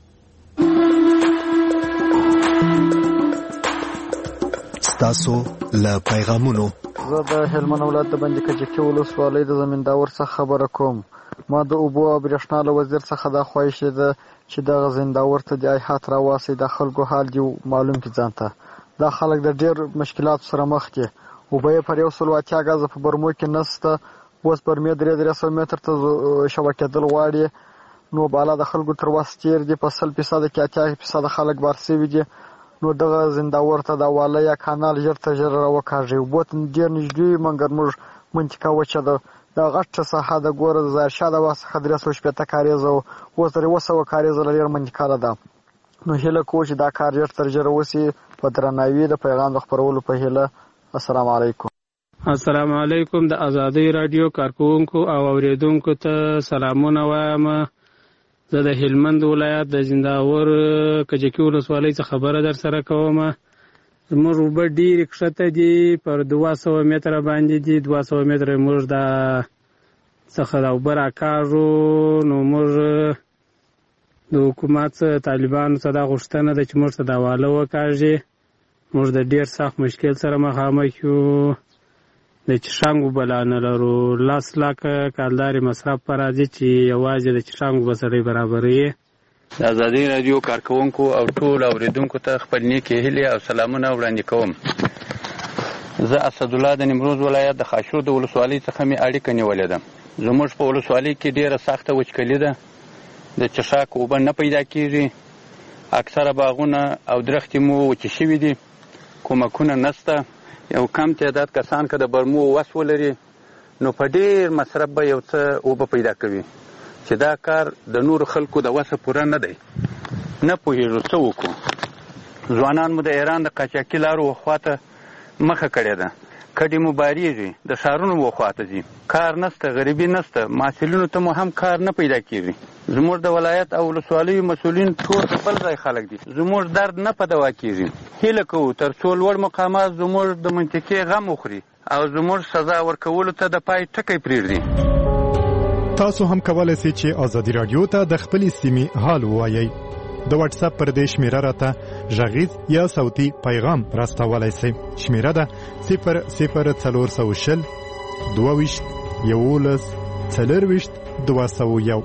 ستاسو له پیغامونو. زه د هلمند ولایت د بندي کجکي ولسوالۍ د زمینداور څخه خبره کوم. ما د اوبو او برېښنا له وزیر څخه دا خواهش ده چې دغه زمینداور ته د ایحات راواسي، د خلکو حال دی معلوم کړي ځان ته. دا خلک د ډېر مشکلاتو سره مخ دي. اوبه یې پر یو سل او اتیا ګزه په برمو کې نشته، اوس برمې درې درې سوه متر ته شوه کېدل غواړي. نو بالا د خلکو تر وس تېر دي، په سل فیصده کې اتیا فیصده خلک بار سوي دي. نو دغه زمینداور ته د واله یا کانال ژر ته ژر راوکاږي. اوبو ته ډېر نږدې مګر موږ منطقه وچه ده، د غټه ساحه د ګوره د ظاهرشاه د وس څخه درې سوه شپېته کاریزه و، اوس درې اووه سوه کاریزه له ډېر منطقه ده. نو هیله کوو چې دا کار ژر تر ژره وسي په درناوي د پیغام د خپرولو په هیله. السلام علیکم. السلام علیکم. د ازادۍ راډیو کارکوونکو او اوریدونکو ته سلامونه وایم. زه د هلمند ولایت د زمینداور کجکي ولسوالۍ څخه خبره در سره کوم. زموږ اوبه ډېرې کښته دي، پر دوه سوه متره باندې دي، دوه سوه متره موږ د څخه د اوبه راکاږو. نو موږ د حکومت طالبانو ته دا غوښتنه ده چې موږ ته دا واله وکاږي. موږ د ډېر سخت مشکل سره مخامخ یو، د چشانګ اوبه لا نه لرو، لس لاکه کالدارې مصرف په راځي چې یوازې د چشانګ اوبه سړی برابروي. د ازادۍ راډیو کارکوونکو او ټول اوریدونکو ته خپل نیکې هیلې او سلامونه وړاندې کوم. زه اسدالله د نیمروز ولایت د خاشرود ولسوالۍ څخه مې اړیکه نیولې ده. زموږ په ولسوالۍ کې ډېره سخته وچکلي ده، د چشاک اوبه نه پیدا کېږي، اکثره باغونه او درختې مو وچې شوي دي، کومکونه نشته. یو کم تعداد کسان که د برمو وس ولري نو په ډېر مصرف به یو څه اوبه پیدا کوي، چې دا کار د نورو خلکو د وسه پوره نه دی. نه پوهېږو څه وکړو. ځوانان مو د ایران د قاچاقي لارو خواته مخه کړې ده، کډې مو بارېږي، د ښارونو وخواته ځي، کار نسته، غریبي نسته، محصلینو ته مو هم کار نه پیدا کېږي. زموږ د ولایت او ولسوالیو مسؤلین ټول د بل ځای خلک دي، زموږ درد نه په دوا کېږي. هیله کوو تر څو لوړ مقامات زموږ د منطقې غم وخوري او زموږ سزا ورکولو ته د پای ټکی پرېږدي. تاسو هم کولای شئ چې ازادي رادیو ته د خپل سیمې حال ووایئ. د واتس اپ پر دې شمیره راته غږیز یا صوتي پیغام راستولای شئ. شمیره ده صفر صفر څلور سوه شل دوه ویشت یولس څلور ویشت دوه سوه یو.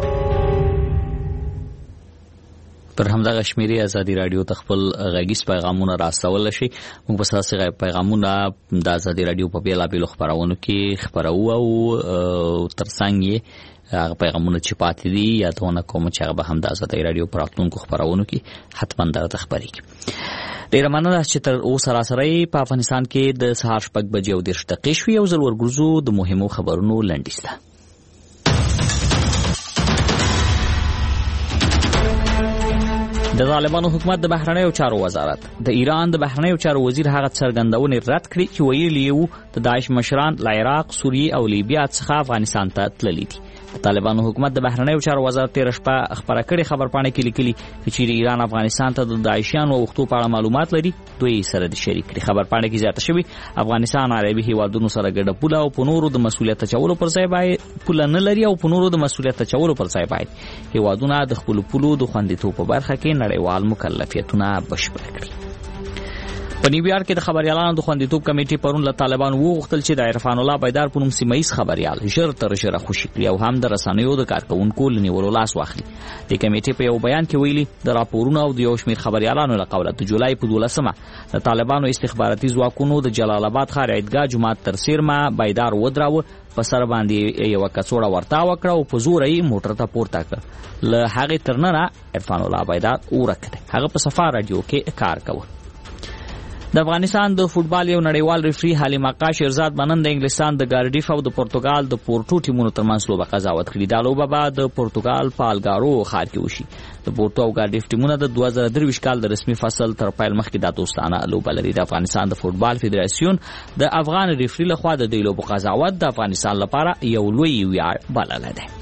پر همدغه شمیرې ازادي رادیو ته خپل غږیز پیغامونه راستول شي. موږ به تاسو پیغامونه د ازادي رادیو په بیلابیلو خبرونو کې خبرو او ترڅنګ یې هغه پیغامونه چې پاتې دي یادونه کوم چې هغه به هم د ازادي رادیو پر راتلونکو خبرونو کې حتما درته خبرېږي. ډیره مننه چې تر اوسه راسره په افغانستان کې د سهار شپږ بجې او دېرش دقیقې شوې. یو ځل ورګرځو د مهمو خبرونو لنډیز ته. د طالبانو حکومت د بهرنیو چارو وزارت د ایران د بهرنیو چارو وزیر هغه څرګندونه رد کړې چې ویلي وو د داعش مشران له عراق، سوریې او لیبیا څخه افغانستان ته تللي دي. د طالبانو حکومت د بهرنیو چارو وزارت تیر شپه خبره کړې خبرپاڼه کې لیکلي چې ایران افغانستان ته د داعشیانو او وختو په اړه معلومات لري، دوی سره د شریک کړي. خبرپاڼه کې زیاته شوی افغانستان عربي هیوادونو سره ګډه پوله او په نورو د مسولیت چولو پر ځای باید پوله نه لري او په نورو د مسولیت چولو پر ځای باید هیوادونه د خپل پولو د خوندیتوب په برخه کې نړیوال مکلفیتونه بشپړ کړي. په نیویارک کې د خبريالانو د خوندیتوب کمیټې پرون له طالبان وغوښتل چې د عرفان الله بیدار په نوم سیمه‌ایز خبريال ژر تر ژره خوشي کړي او هم د رسنیو د کارکونکو لنیولو لاس واخلي. د کمیټې په یو بیان کې ویلي د راپورونو او د یو شمېر خبريالانو له قوله د جولای په دولسمه د طالبانو استخباراتي ځواکونو د جلال آباد ښار عیدګاه جومات تر څیرمه بیدار ودراوه، په سر باندې یو کڅوړه ورتا وکړه او په زور یې موټر ته پورته کړ. له هغه ترننه عرفان الله بیدار ورک دی. هغه په صفا رادیو کې کار کوي. د افغانستان د فوتبال یو نړیوال ریفری حلیم شیرزاد منن د انګلستان د ګارډیف او د پرتګال د پورټو ټیمونو ترمنځ لوبه قضاوت کړې. دا لوبه به د پرتګال په الګارو ښار کې وشي. د پورټو او ګارډیف ټیمونه د دوه زره درویشت کال د رسمي فصل تر پیل مخکې د دوستانه لوبه لري. د افغانستان د فوتبال فدراسیون د افغان ریفری لخوا د دې لوبو قضاوت د افغانستان لپاره یو لوی ویاړ بللی دی.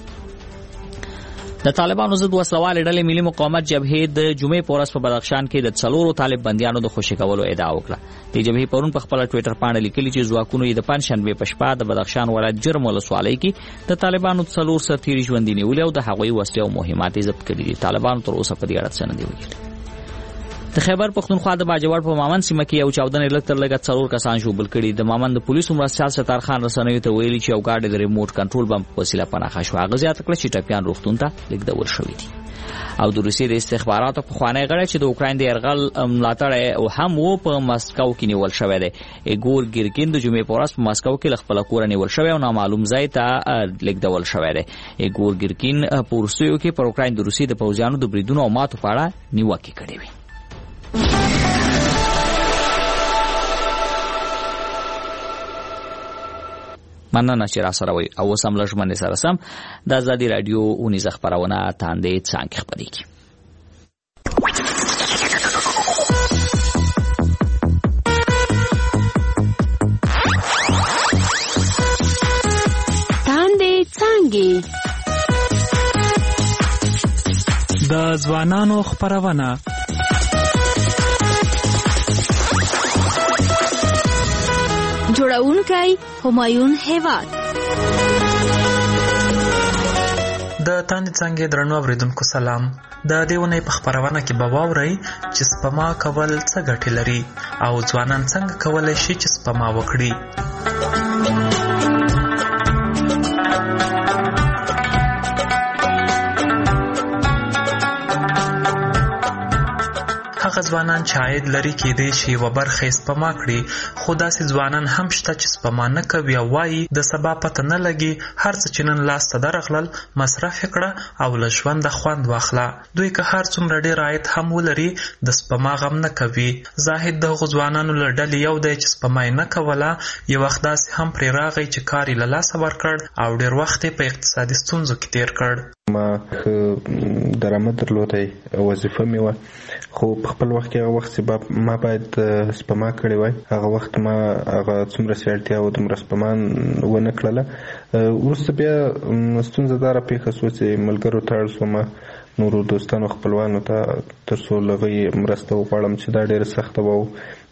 د طالبانو ضد وسلوالې ډلې ملي مقاومت جبهې د جمعې په ورځ په بدخشان کې د څلورو طالب بندیانو د خوشي کولو ادعا وکړه. د جبهې پرون په خپل ټوئیټر باندې لیکلي چې ځواکونو یې د پنځشنبې په شپه د بدخشان ولایت جرم ولسوالۍ کې د طالبانو څلور سرتیري ژوندي نیولي او د هغوی وسلې او مهمات یې ضبط کړي دي. طالبانو تر اوسه په دې اړه څه نه دي ویلي. د خیبر پښتونخوا د باجوړ په مامن سیمه کې یو چاودنې لږ تر لږه څلور کسان ژوبل کړي. د مامن د پولیسو مرستیال ستار خان رسنیو ته ویلي چې یو ګاډی د ریموټ کنټرول بم په وسیله پناهه شو. هغه زیاته کړه چې ټپیان روغتون ته لیږدول شوي دي. او د روسیې د استخباراتو پخوانی غړی چې د اوکراین د یرغل ملاتړی او هم و په مسکو کې نیول شوی دی. ایګور ګیرکین د جمعې په ورځ په مسکو کې له خپله کوره نیول شوی او نامعلوم ځای ته لیږدول شوی دی. ایګور ګیرکین په وروستیو کې پر اوکراین د روسیې د پوځیانو د بریدونو او ماتو په اړه نیوکې کړې وې. مننه چې را سره وي او اوس هم لږ منې سره سم د ازادي راډیو اونیزه خپرونه تاندې څانګې خپرېږي. تاندې څانګې د ځوانانو خپرونه جوړونکی همایون هیواد. د تاندې څانګې درنو اوریدونکو سلام. د دې ونې په خپرونه کې به واورئ چې سپما کول څه ګټې لري او ځوانان څنګه کولی شي چې سپما وکړي. هغه ځوانان چې عاید لري کېدای شي یوه برخه یې سپما کړي، خو داسې ځوانان هم شته چې سپما نه کوي او وایي د سبا پته نه لګي، هر څه چې نن لاس ته درغلل مصرف یې کړه او له ژونده خوند واخله. دوی که هر څومره ډېر عاید هم ولري د سپما غم نه کوي. زاهد د هغو ځوانانو له ډلې یو دی چې سپما یې نه کوله. یو وخت داسې هم پرې راغی چې کار یې له لاسه ورکړ او ډېر وخت یې په اقتصادي ستونزو کې تېر کړ. ما ښه درآمد درلودی، وظیفه مې وه، خو په خپل وخت کې هغه وخت چې ما باید سپما کړې وای، هغه وخت ما هغه څومره چې اړتیا و دومره سپما ونه کړله. وروسته بیا ستونزه دا راپېښه شوه چې ملګرو ته اړ شوم، نورو دوستانو خپلوانو ته، تر څو له هغوی مرسته وغواړم چې دا ډېره سخته وه.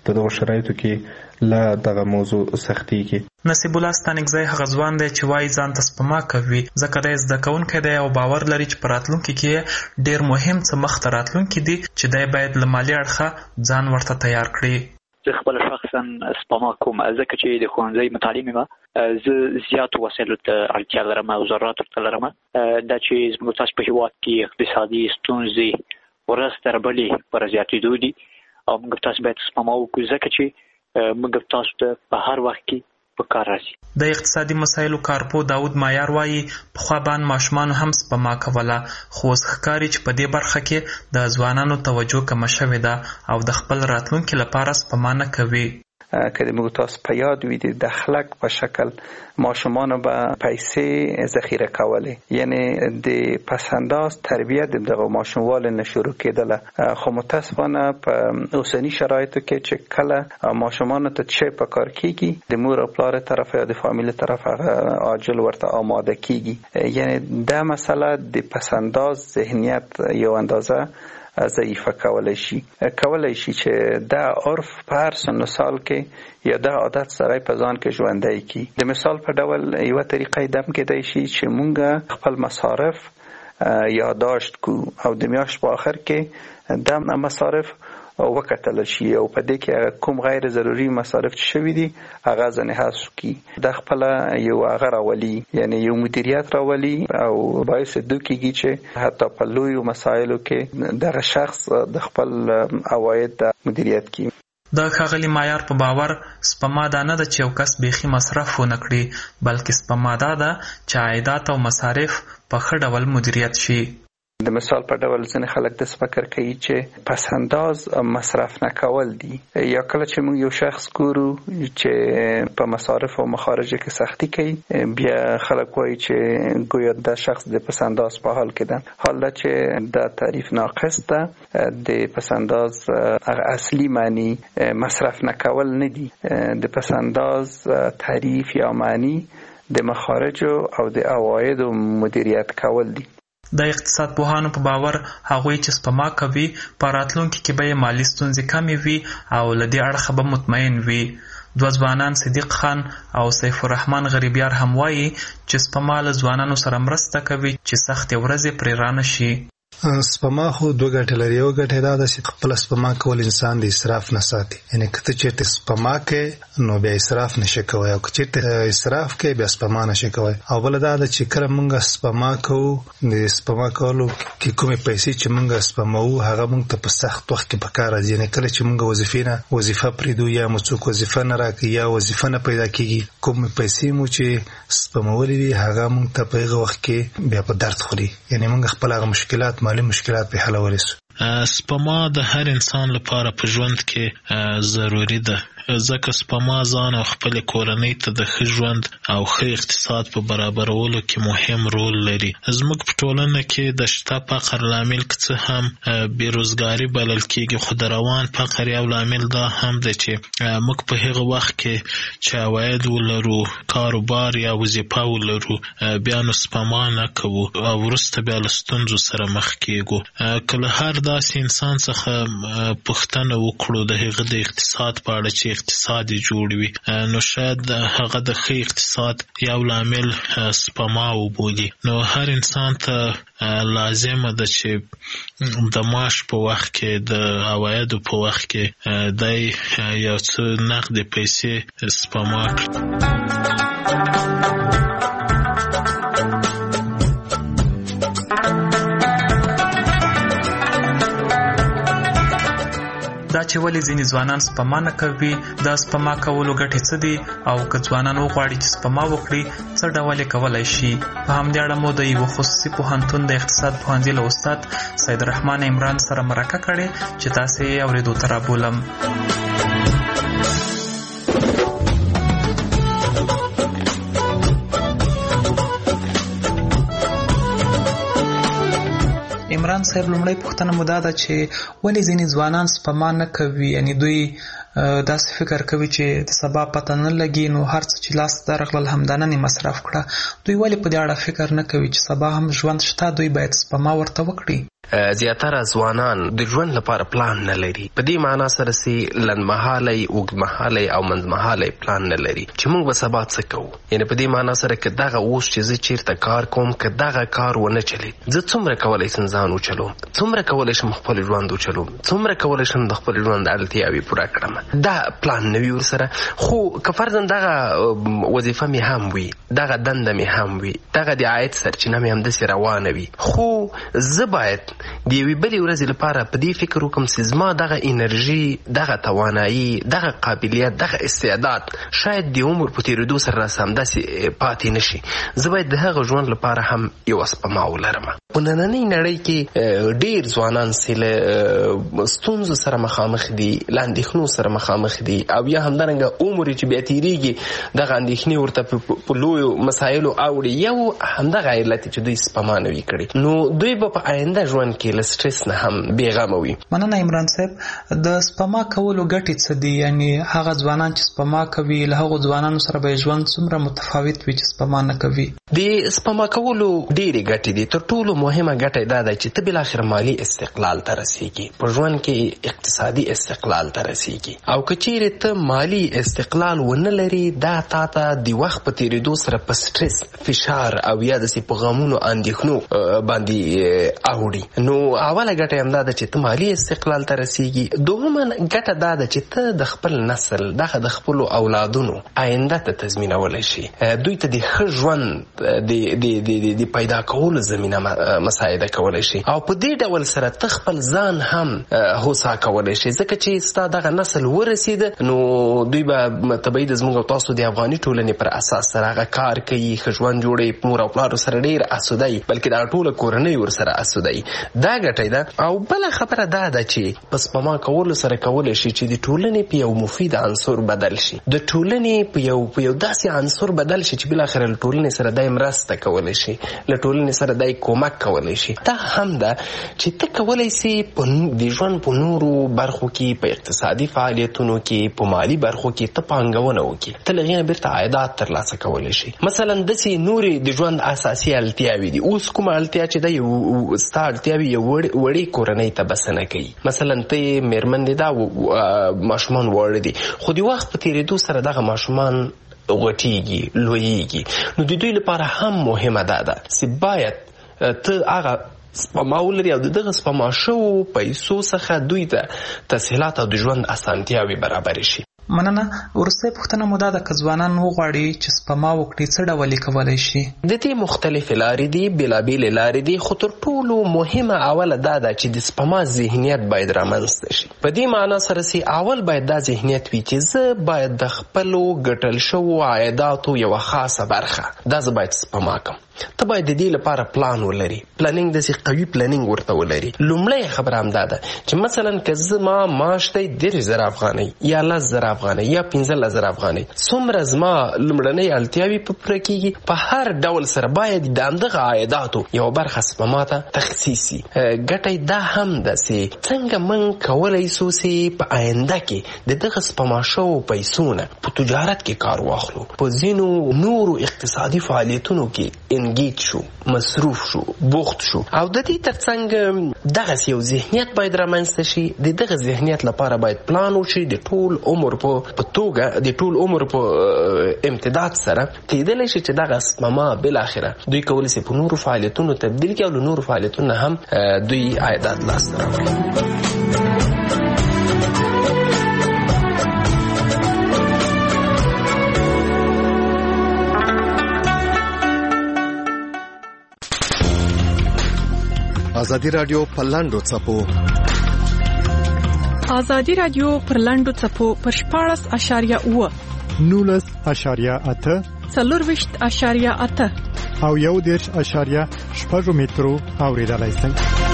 په دغه شرایطو کې لا دغه موضوع سختیږي. نصیب الله ستانکزی هغه ځوان دی چې وایي ځان ته سپما کوي ځکه دی زده کوونکی دی او باور لري چې په راتلونکي کې ډېر مهم څه مخته راتلونکي دي چې دی باید له مالي اړخه ځان ورته تیار کړي. زه خپل شخصا سپما کوم ځکه چې د ښوونځي متعلم یم. زه زیاتو وسایلو ته اړتیا لرم او ضرورت ورته لرم. دا چې زموږ تاسو په هېواد کې اقتصادي ستونزې ورځ تر بلې پر زیاتېدو دي او موږ تاسو باید سپما وکړو ځکه چې موږ تاسو ته په هر وخت کې په کار راځي. د اقتصادي مسایلو کارپو داود مایار وایي پخوا باندې ماشومانو هم سپما کوله خو اوس ښکاري چې په دې برخه کې د ځوانانو توجه کمه شوې ده او د خپل راتلونکي لپاره سپما نه کوي. که د موږ تاسو په یاد وي د دخلک په شکل ماشومانو به پیسې ذخیره کولې، یعنی د پسنداز تربیت د دغه ماشوموالو نه شروع کېدله. خو متاسفانه په اوسني شرایطو کې چې کله ماشومانو ته څه په کار کېږي د مور او پلار طرفه یا د فامیل طرفه عاجل ورته آماده کېږي. یعنی دا مسله د پسنداز ذهنیت یو اندازه ضعیفه کولای شي کولای شي چې دا عرف په هر سن و سال کې یا دا عادت سره په ځان کې ژوندی کی. د مثال په ډول یو طریقې دم کېدای شي چې مونږ خپل مصارف یادداشت کو او د میاشت په آخر کې د مصارف وکتل شي او په دې کې کوم غیر ضروري مصارف چې شوي دي هغه ځنې حذف کی. د خپل یو هغه راولي یعنی یو مدیریت راولي او باعث دوی کېږي چې حتی په لویو مسایلو کې دغه شخص د خپل عواید مدیریت کوي. د ښاغلي مایار په باور سپما دا نه ده چې یو کس بیخي مصرف ونه کړي بلکې سپما دا ده چې عایدات او مصارف په ښه ډول مدیریت شي. د مثال په ډول ځینې خلک داسې فکر کوي چې پسنداز مصرف نه کول دي. یا کله چې موږ یو شخص ګورو چې په مصارف او مخارجو کې سختی کوي بیا خلک وایي چې ګویا دا شخص د پسنداز په حال کې ده. حال دا چې دا تعریف ناقص ده. د پسنداز اصلي معنی مصرف نه کول نه دي. د پسنداز تعریف یا معنی د مخارجو او د عوایدو مدیریت کول دي. د اقتصاد پوهانو په باور هغوی چې سپما کوي په راتلونکي کې به یې مالي ستونزې کمې وي او له دې اړخه به مطمئن وي. دوه ځوانان صدیق خان او سیف الرحمن غریبیار هم وایي چې سپما له ځوانانو سره مرسته کوي چې سختې ورځې پرې رانه شي. سپما خو دوه ګټې لري. یو ګټه دا ده چې خپل سپما کول انسان د اسراف نه ساتي. یعنی که ته چېرته سپما کوې نو بیا اسراف نشي کوی او که چېرته اسراف کوې بیا سپما نشي کوی. او بله دا ده چې کله موږ سپما کوو د سپما کولو کې کومې پیسې چې موږ سپموو هغه موږ ته په سخت وخت کې په کار راځي. یعنی کله چې موږ وظیفې نه وظیفه پرېږدو یا مو څوک وظیفه نه راکوي یا وظیفه نه پیدا کېږي کومې پیسې مو چې سپمولې وي هغه موږ ته په هغه وخت کې بیا په درد خوري. یعنی موږ خپل هغه مشکلات مالي مشکلات په حلولای شو. سپما د هر انسان لپاره په ژوند کې ضروری ده ځکه سپما ځان او خپل کورنۍ ته د ښه ژوند او ښه اقتصاد په برابرولو کې مهم رول لري. زموږ په ټولنه کې د شته فقر لامل که څه هم بیروزګاري بلل کېږي خو د روان فقر یو لامل دا هم ده چې موږ په هغه وخت کې چې عواید ولرو کاروبار یا وظیفه ولرو بیا نو سپما نه کوو او وروسته بیا له ستونزو سره مخ کېږو. که له هر داسې انسان څخه پوښتنه وکړو د هغه د اقتصاد په اړه چې اقتصاد جوړ وي نو شاید هغه د ښه اقتصاد یو لامل سپما وبولي. نو هر انسان ته لازمه ده چې د معاش په وخت کې د عوایدو په وخت کې دی یو څه نقد پیسې سپما کړي. دا چې ولې ځینې ځوانان سپما نه کوي دا سپما کولو ګټې څه دي او که ځوانان وغواړي چې سپما وکړي څه ډول یې کولی شي. په همدې اړه مو د یوه خصوصي پوهنتون د اقتصاد پوهنځي له استاد سید الرحمن عمران سره مرکه کړې چې تاسې یې اورېدو ته رابولم. عمران صاحب لومړی پوښتنه مو دا ده چې ولې ځینې ځوانان سپما نه کوي یعنی دوی داسې فکر کوي چې د سبا پته نه لګي نو هر څه چې لاس ته راغلل همدا نن مصرف کړه. دوی ولې په دې اړه فکر نه کوي چې سبا هم ژوند شته دوی باید سپما ورته وکړي؟ زیاتره ځوانان د ژوند لپاره پلان نه لري. په دې معنا سره چې لنډمهالی اوږدمهالی او منځمهالی پلان نه لري چې موږ به سبا څه کوو. یعنې په دې معنا سره که دغه اوس چې زه چیرته کار کوم که دغه کار ونه چلید زه څومره کولی شم ځان وچلوم، څومره کولی شم خپل ژوند وچلوم، څومره کولی شم د خپل ژوند اړتیاوې پوره کړم. دا پلان نه وي ورسره. خو که فرضاً دغه وظیفه مې هم وي، دغه دنده مې هم وي، دغه د عاید سرچینه مې همداسې روانه وي، خو زه باید د یوې بلې ورځې لپاره په دې فکر وکړم چې زما دغه انرژي، دغه توانایي، دغه قابلیت، دغه استعداد شاید د عمر په تېرېدو سره راسه همداسې پاتې نه شي. زه باید د هغه ژوند لپاره هم یوه سپما ولرم. په نننۍ نړۍ کې ډېر ځوانان چې له ستونزو سره مخامخ دي، له اندېښنو سره مخامخ دي، او یا همدارنګه عمر چې بیا تېرېږي دغه اندېښنې ورته په لویو مسایلو اوړي. یو همدغه علت چې دوی سپما نه وي کړې، نو دوی به په آینده ژوند کې له سټرس نه هم بېغمه وي. مننه عمران صاحب. د سپما کولو ګټې څه دي؟ یعنې هغه ځوانان چې سپما کوي له هغو ځوانانو سره به ژوند څومره متفاوت وي چې سپما نه کوي؟ د سپما کولو ډېرې ګټې دي. تر ټولو مهمه ګټه دا ده چې ته بالاخره مالي استقلال ته رسېږي، په ژوند کې اقتصادي استقلال ته رسېږي. او که چیرې ته مالي استقلال ونه لري دا تا ته د وخت په تېرېدو سره په سټرس، فشار او یا داسې په غمونو اندېښنو باندې اوړي. نو اوله ګټه همدا ده چې ته مالي استقلال ته رسېږي. دوهمه ګټه دا ده چې ته د خپل نسل، دغه د خپلو اولادونو آینده ته تضمینولی شي، دوی ته د ښه ژوند د پیدا کولو زمینه مساعده کولی شي. او په دې ډول سره ته خپل ځان هم هوسا کولی شي، ځکه چې ستا دغه نسل ورسېده نو دوی به طبیعي د زموږ او تاسو د افغاني ټولنې پر اساس سره هغه کار کوي، ښه ژوند جوړوي، مور او پلارو سره ډېر اسوده وي، بلکې دا ټوله کورنۍ ورسره اسوده وي. دا ګټه ده. او بله خبره دا ده چې په سپما کولو سره کولی شي چې د ټولنې په یو مفید عنصر بدل شي، د ټولنې په یو په یو داسې عنصر بدل شي چې بالاخره له ټولنې سره دای مرسته کولی شي، له ټولنې سره دای کومک کولی شي. دا هم ده چې ته کولی سي د ژوند په نورو برخو کې، په اقتصادي فعالیتونو کې، په مالي برخو کې ته پانګونه وکړي، ته له هغې نه بیرته عایدات ترلاسه کولی شي. مثلا داسې نورې د ژوند اساسي اړتیاوې دي. اوس کومه اړتیا چې ده یو ستا اړتیاوې یو وړې کورنۍ ته بسنه کوي. مثلا ته یې مېرمن دې دا ماشومان واړه دي، خو د وخت په تېرېدو سره دغه ماشومان غټېږي، لویېږي. نو د دوی لپاره هم مهمه دا ده چې باید ته هغه سپما ولري او د دغه سپما شوو پیسو څخه دوی ته تسهیلات او د ژوند اسانتیاوې برابرې شي. مننه. وروستۍ پوښتنه مو دا ده که ځوانان وغواړي چې سپما وکړي څه ډول یې کولی شي؟ د دې مختلفې لارې دي، بېلابېلې لارې دي، خو تر ټولو مهمه اوله دا ده چې د سپما ذهنیت باید رامنځته شي. په دې معنا سره چې اول باید دا ذهنیت وي چې زه باید د خپلو ګټل شوو عایداتو یوه خاصه برخه دا زه باید سپما کړم. ته باید د دې لپاره پلان ولري، پلانینګ داسې قوي پلانینګ ورته ولري. لومړی خبره همدا ده چې مثلا که زما معاش دی دېرش زره افغانۍ یا لس زره افغانۍ یا پنځلس زره افغانۍ، څومره زما لومړنۍ اړتیاوې په پوره کېږي، په هر ډول سره باید د همدغه عایداتو یوه برخه سپما ته تخصیص شي. ګټه دا هم ده چې څنګه موږ کولی شو چې په آینده کې د دغه سپما شوو پیسو نه په تجارت کې کار واخلو، په ځینو نورو اقتصادي فعالیتونو کې انګیج شو، مصروف شو، بوخت شو. او د دې ترڅنګ دغسې یو ذهنیت باید رامنځته شي. د دغه ذهنیت لپاره باید پلان وشي د ټول عمر په توګه، د ټول عمر په امتداد سره کېدلی شي چې دغه سپما بالاخره دوی کولی شي په نورو فعالیتونو تبدیل کړي او له نورو فعالیتونو هم دوی عایدات لاسته راوړي. ازادي رادیو پر لاندو څپو ازادي رادیو پر لاندو څپو پر شپاړس اشاریه اوه نولس اشاریه اته څلورویشت اشاریه اته او یو دېرش اشاریه شپږ مترو اورېدلای شئ.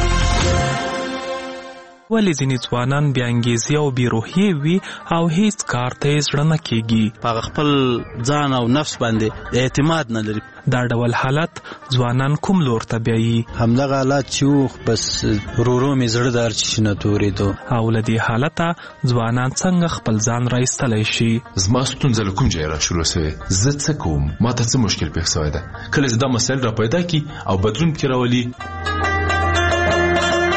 ولې ځینې ځوانان بې انګیزې او بې روحیې وي او هیڅ کار ته یې زړه نه کېږي، په خپل ځان او نفس باندې اعتماد نه لري. دا ډول حالت ځوانان کوم لور ته بیایي؟ همدغه حالت چې و بس ورو ورو مې زړه د هر چیز نه تورېدو. او له دې حالته ځوانان څنګه خپل ځان را ایستلی شي؟ زما ستونزه له کوم ځایه را شروع سوې، زه څه کوم، ما ته څه مشکل پېښ سوی ده. کله چې دا مسایل را پیدا کړي او بدلون پکې راولي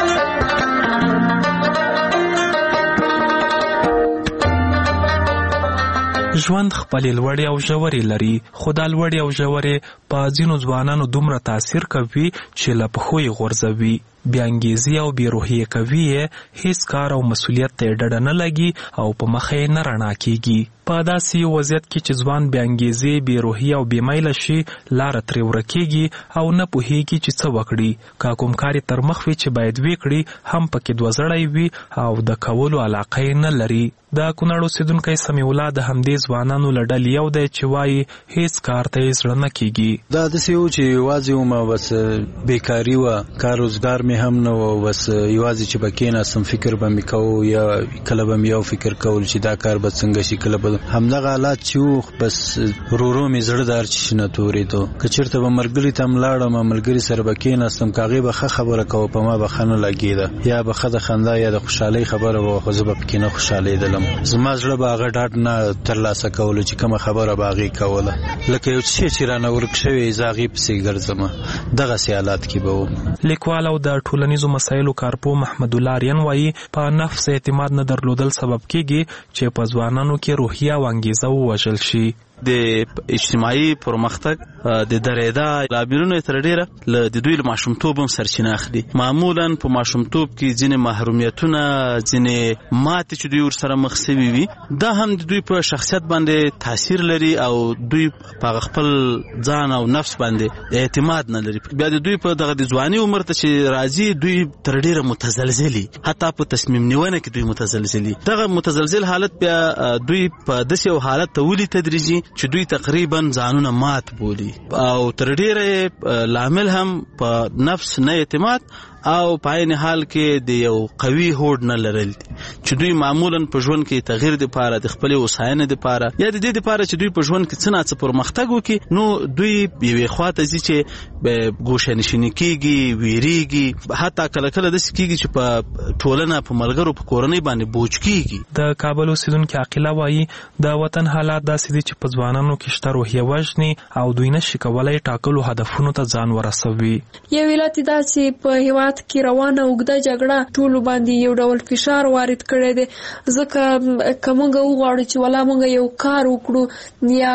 ژوند خپلې لوړې او ژورې لري، خو دا لوړې او ژورې په ځینو ځوانانو دومره تاثیر کوي چې له پښو یې غورځوي، بې انګیزي او بې روحیې کوي یې، هیڅ کار او مسؤلیت ته یې ډډه نه لګي او په مخه یې نه رڼا کیږي. په داسې یو وضعیت کې چې ځوان بې انګیزې، بې روحیې او بې میله شي، لاره ترې ورکېږي او نه پوهېږي چې څه وکړي. که کوم کار یې تر مخ وي چې باید ویې کړي، هم پکې دوه زړی وي او د کولو علاقه یې نه لري. د کونړ اوسېدونکی سمیع الله د همدې ځوانانو له ډلې یو دی چې وایي هیڅ کار ته یې زړه نه کېږي. دا داسې و چې یوازې وم، بس بېکاري وه، کار روزګار مې هم نه و، بس یوازې چې به کېناستم فکر به مې کوو، یا کله به مې یو فکر کول چې دا کار به څنګه شي، کله به همدغه حالات چې و، بس ورو ورو مې زړه د هر چي شي نه تورېدو. که چېرته به ملګري ته هم لاړم، ملګري سره به کېناستم، که هغې به ښه خبره کوه، په ما به ښه نه لګېده، یا به ښه د خندا یا د خوشحالۍ خبره به وه، خو زه به پکې نه خوشحالېدلم. زما زړه به هغه ډاډ نه ترلاسه کولو چې کومه خبره به هغې کوله، لکه یو څه چې رانه ورک شوی زه هغې پسې ګرځم. دغسې حالات کې به وم. لیکوال او د ټولنیزو مسایلو کارپوه محمد الله آریان وایي په نفس اعتماد نه درلودل سبب کېږي چې په ځوانانو کې روحیه او انګیزه ووژل شي. د اجتماعي پرمختګ د درېدا لاملونه تر ډیره له د دوی له ماشومتوب هم سرچینه اخلي. معمولا په ماشومتوب کې ځینې محرومیتونه، ځینې ماتې چې دوی ورسره مخ سوي وي، دا هم د دوی په شخصیت باندې تاثیر لري او دوی په خپل ځان او نفس باندې اعتماد نه لري. بیا د دوی په دغه د ځواني عمر ته چې راځي، دوی تر ډیره متزلزلي، حتی په تصمیم نیونه کې دوی متزلزلي. دغه متزلزل حالت بیا دوی په داسې یو حالت ته ولي تدریجي چې دوی تقریبا ځانونه مات بولي او تر ډیره لامل هم په نفس نه اعتماد او په عین حال کې د یو قوي هوډ نه لرل دي چې دوی معمولا په ژوند کې تغییر د پاره، د خپل وساینې د پاره، یا د دې د پاره چې دوی په ژوند کې څه نه څه پرمختګ وکړي، نو دوی یوې خواته ځي چې ګوشه نشیني کېږي، ویریږي، حتی کله کله داسې کېږي چې په ټولنه، په ملګرو، په کورنۍ باندې بوج کېږي. د کابل اوسېدونکي عاقله وایي د وطن حالات داسې دي چې په ځوانانو کې شته روحیه وژني او دوی نشي کولی ټاکلو هدفونو ته ځان ورسوي. یو علت دا چې په هېواد کې روانه اوږده جګړه ټولو باندې یو ډول فشار وارد کړی دی، ځکه که موږ وغواړو چې ولا موږ یو کار وکړو یا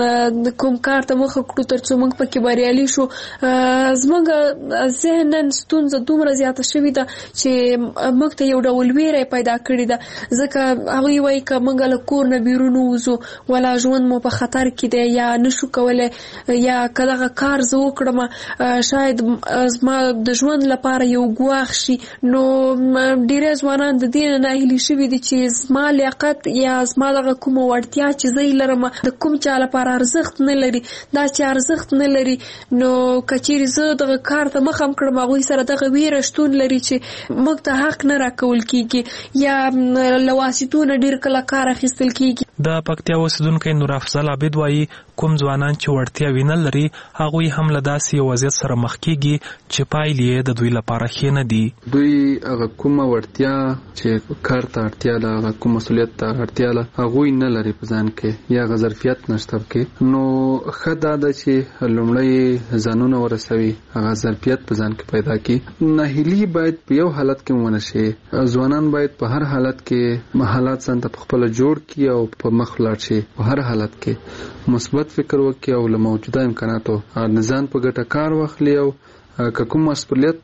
کوم کار ته مخه کړو تر څو موږ پکې بریالي شو، زموږ ذهناً ستونزه دومره زیاته شوې ده چې موږ ته یو ډول ویره پیدا کړې ده، ځکه هغوی وایي که موږ له کور نه بیرون ووځو ولا ژوند مو په خطر کې دی، یا نشو کولی، یا که دغه کار زه وکړم شاید زما د ژوند لپاره یو ګواښ شي. نو ډېری ځوانان د دې نه ناهیلي شوي دي چې زما لیاقت یا زما دغه کومه وړتیا چې زه یې لرم د کوم چا لپاره ارزښت نه لري. دا چې ارزښت نه لري، نو که چیرې زه دغه کار ته مخه هم کړم، هغوی سره دغه ویره شتون لري چې موږ ته حق نه راکول کېږي یا له واسطو نه ډېر کله کار اخیستل کېږي. د پکتیا اوسېدونکی نور افضل عابد وایي کوم ځوانان چې وړتیاوې نه لري، هغوی هم له داسې یو وضعیت سره مخ کېږي چې پایلې یې د دوی لپاره ښې نه دي. دوی هغه کومه وړتیا چې کار ته اړتیا ده، هغه کوم مسؤلیت ته اړتیا ده، هغوی نه لري په ځان کې، یا هغه ظرفیت نشته پکې. نو ښه دا ده چې لومړی ځانونه ورسوي، هغه ظرفیت په ځان کې پیدا کړي. ناهیلي باید په یو حالت کې ونه شي. ځوانان باید په هر حالت کې حالات ځان ته خپله جوړ کړي او په مخ ولاړ شي. په هر حالت کې مثبت فکر وکړي او له موجوده امکاناتو ځان په ګټه کار واخلي، او که کوم مسؤلیت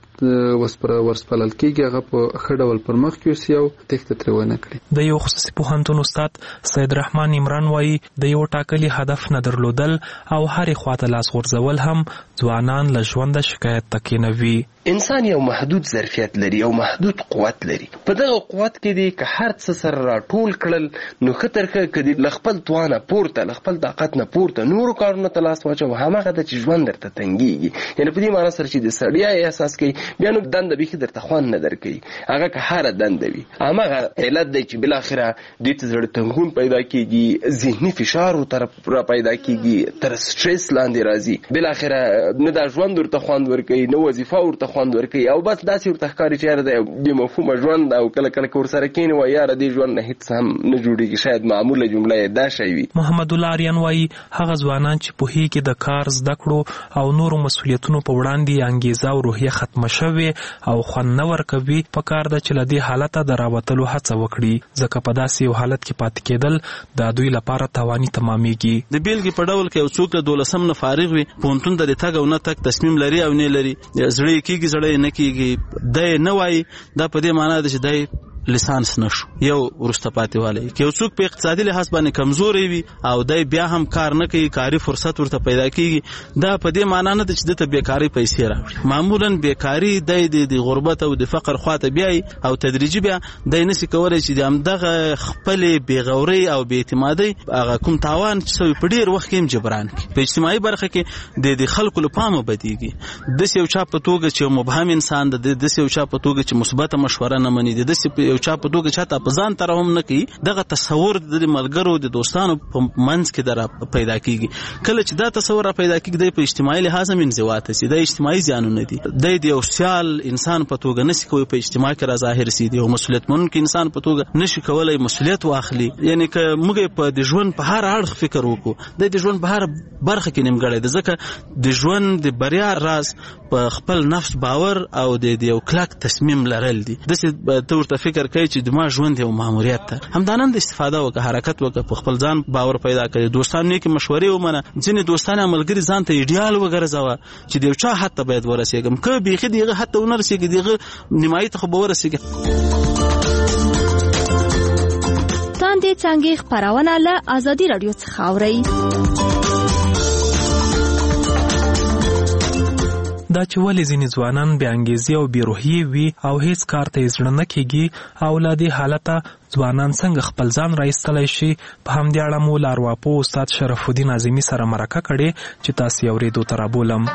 ورسپارل کېږي هغه په ښه ډول پر مخ یوسي او تېښته ترې ونه کړي. د یو خصوصي پوهنتون استاد سید رحمان عمران وایي د یو ټاکلي هدف نه درلودل او هرې خواته لاس غورځول هم ځوانان له ژونده شکایت ته کېنوي. انسان یو محدود ظرفیت لري او محدود قوت لري. په دغه قوت کې دی که هر څه سره راټول کړل، نو ښه تر ښه که د له خپل توانه پورته، له خپل طاقت نه پورته نورو کارونو ته لاس واچوه، هماغه ده چې ژوند درته تنګېږي. یعنې په دې معنا سره چې د ستړیا احساس کوي، بیا نو دنده بیخي درته خوند نه درکوي. هغه که هره دنده وي، هماغه علت دی چې بالاخره دې ته زړه تنګون پیدا کېږي، ذهني فشار ورته را پیدا کېږي، تر سټرس لاندې راځي. بالاخره نه دا ژوند ورته خوند ورکوي، نه وظیفه ورته خوند ورکوي، او بس داسې ورته ښکاري چې یاره د یو بې مفهومه ژوند، او کله کله که ورسره کښېني وایي یاره دې ژوند نه هېڅ هم نه جوړېږي. شاید معموله جمله یې دا شی وي. محمد الله آریان وایي هغه ځوانان چې پوهېږي د کار، زده کړو او نورو مسؤلیتونو په وړاندې انګیزه او روحیه ختمه شوې او خوند نه ورکوي، پکار ده چې له دې حالته د راوتلو هڅه وکړي، ځکه په داسې یو حالت کې پاتې کېدل د دوی لپاره تاواني تمامېږي. د بیلګې په ډول کې یو څوک د دولسم نه فارغ وي، پوهنتون ته د تګ او نه تګ تصمیم لري او نه لري، زړه یې کېږي زړه یې نه کېږي، دی نه وایي، دا په دې معنا ده چې دی لسانس نشو یو ورسته پاتې والی. که یو څوک په اقتصادي لحاظ باندې کمزوری وي او دی بیا هم کار نه کوي، کاري فرصت ورته پیدا کېږي، دا په دې معنا نه ده چې دته بیکاري پیسې راوړي. معمولا بیکاري دی د غربت او د فقر خواته بیایي او تدریجي بیا دی نسي کولی چې د همدغه خپلې بېغورۍ او بېاعتمادۍ هغه کوم تاوان چې سوی په ډېر وخت کې هم جبران کړي. په اجتماعي برخه کې د خلکو له پامه بدېږي، داسې یو چا په توګه چې مبهم انسان ده، داسې یو چا په توګه چې مثبته مشوره نه مني، داسې یو چا په توګه چاته په ځان تر هم نه کوي، دغه تصور د ملګرو د دوستانو په منځ کې در پیدا کیږي. کله چې دا تصور را پیدا کیږي، د په اجتماعي لحاظ هم انزوا ته سي، د اجتماعي زیانونه دي، د یو سیال انسان په توګه نشي کوي په اجتماع کې را ظاهر سي، د یو مسؤلیت منونکي انسان په توګه نشي کولای مسؤلیت واخلي. یعنی که موږ په د ژوند په هر اړخ فکر وکړو، د د ژوند په هر برخه کې نیمګړی ده، ځکه د ژوند د بریا راز په خپل نفس باور او د یو کلک تصمیم لرل دي. داسې ته ورته فکر کوي چې د ما ژوند یو ماموریت ده، همدانن د استفاده وکړه، حرکت وکړه، په خپل ځان باور پیدا کړي، دوستان نیکې مشورې ومنه، ځینې دوستان یا ملګري ځان ته ایډیال وګرځوه چې د یو چا حد ته باید ورسېږم، که بیخي د هغه حد ته ونه رسېږي، د هغه نیمایي ته خو به ورسېږي. تاندې څانګې خپرونه له ازادي راډیو څخه اورئ. دا چې ولې ځینې ځوانان بې انګیزې او بې روحیې وي او هیڅ کار ته یې زړه نه کېږي، او له دې حالته ځوانان څنګه خپل ځان راایستلی شي، په همدې اړه مو له ارواپوه استاد شرف الدین اعظمي سره مرکه کړې چې تاسې یې اورېدو ته رابولم.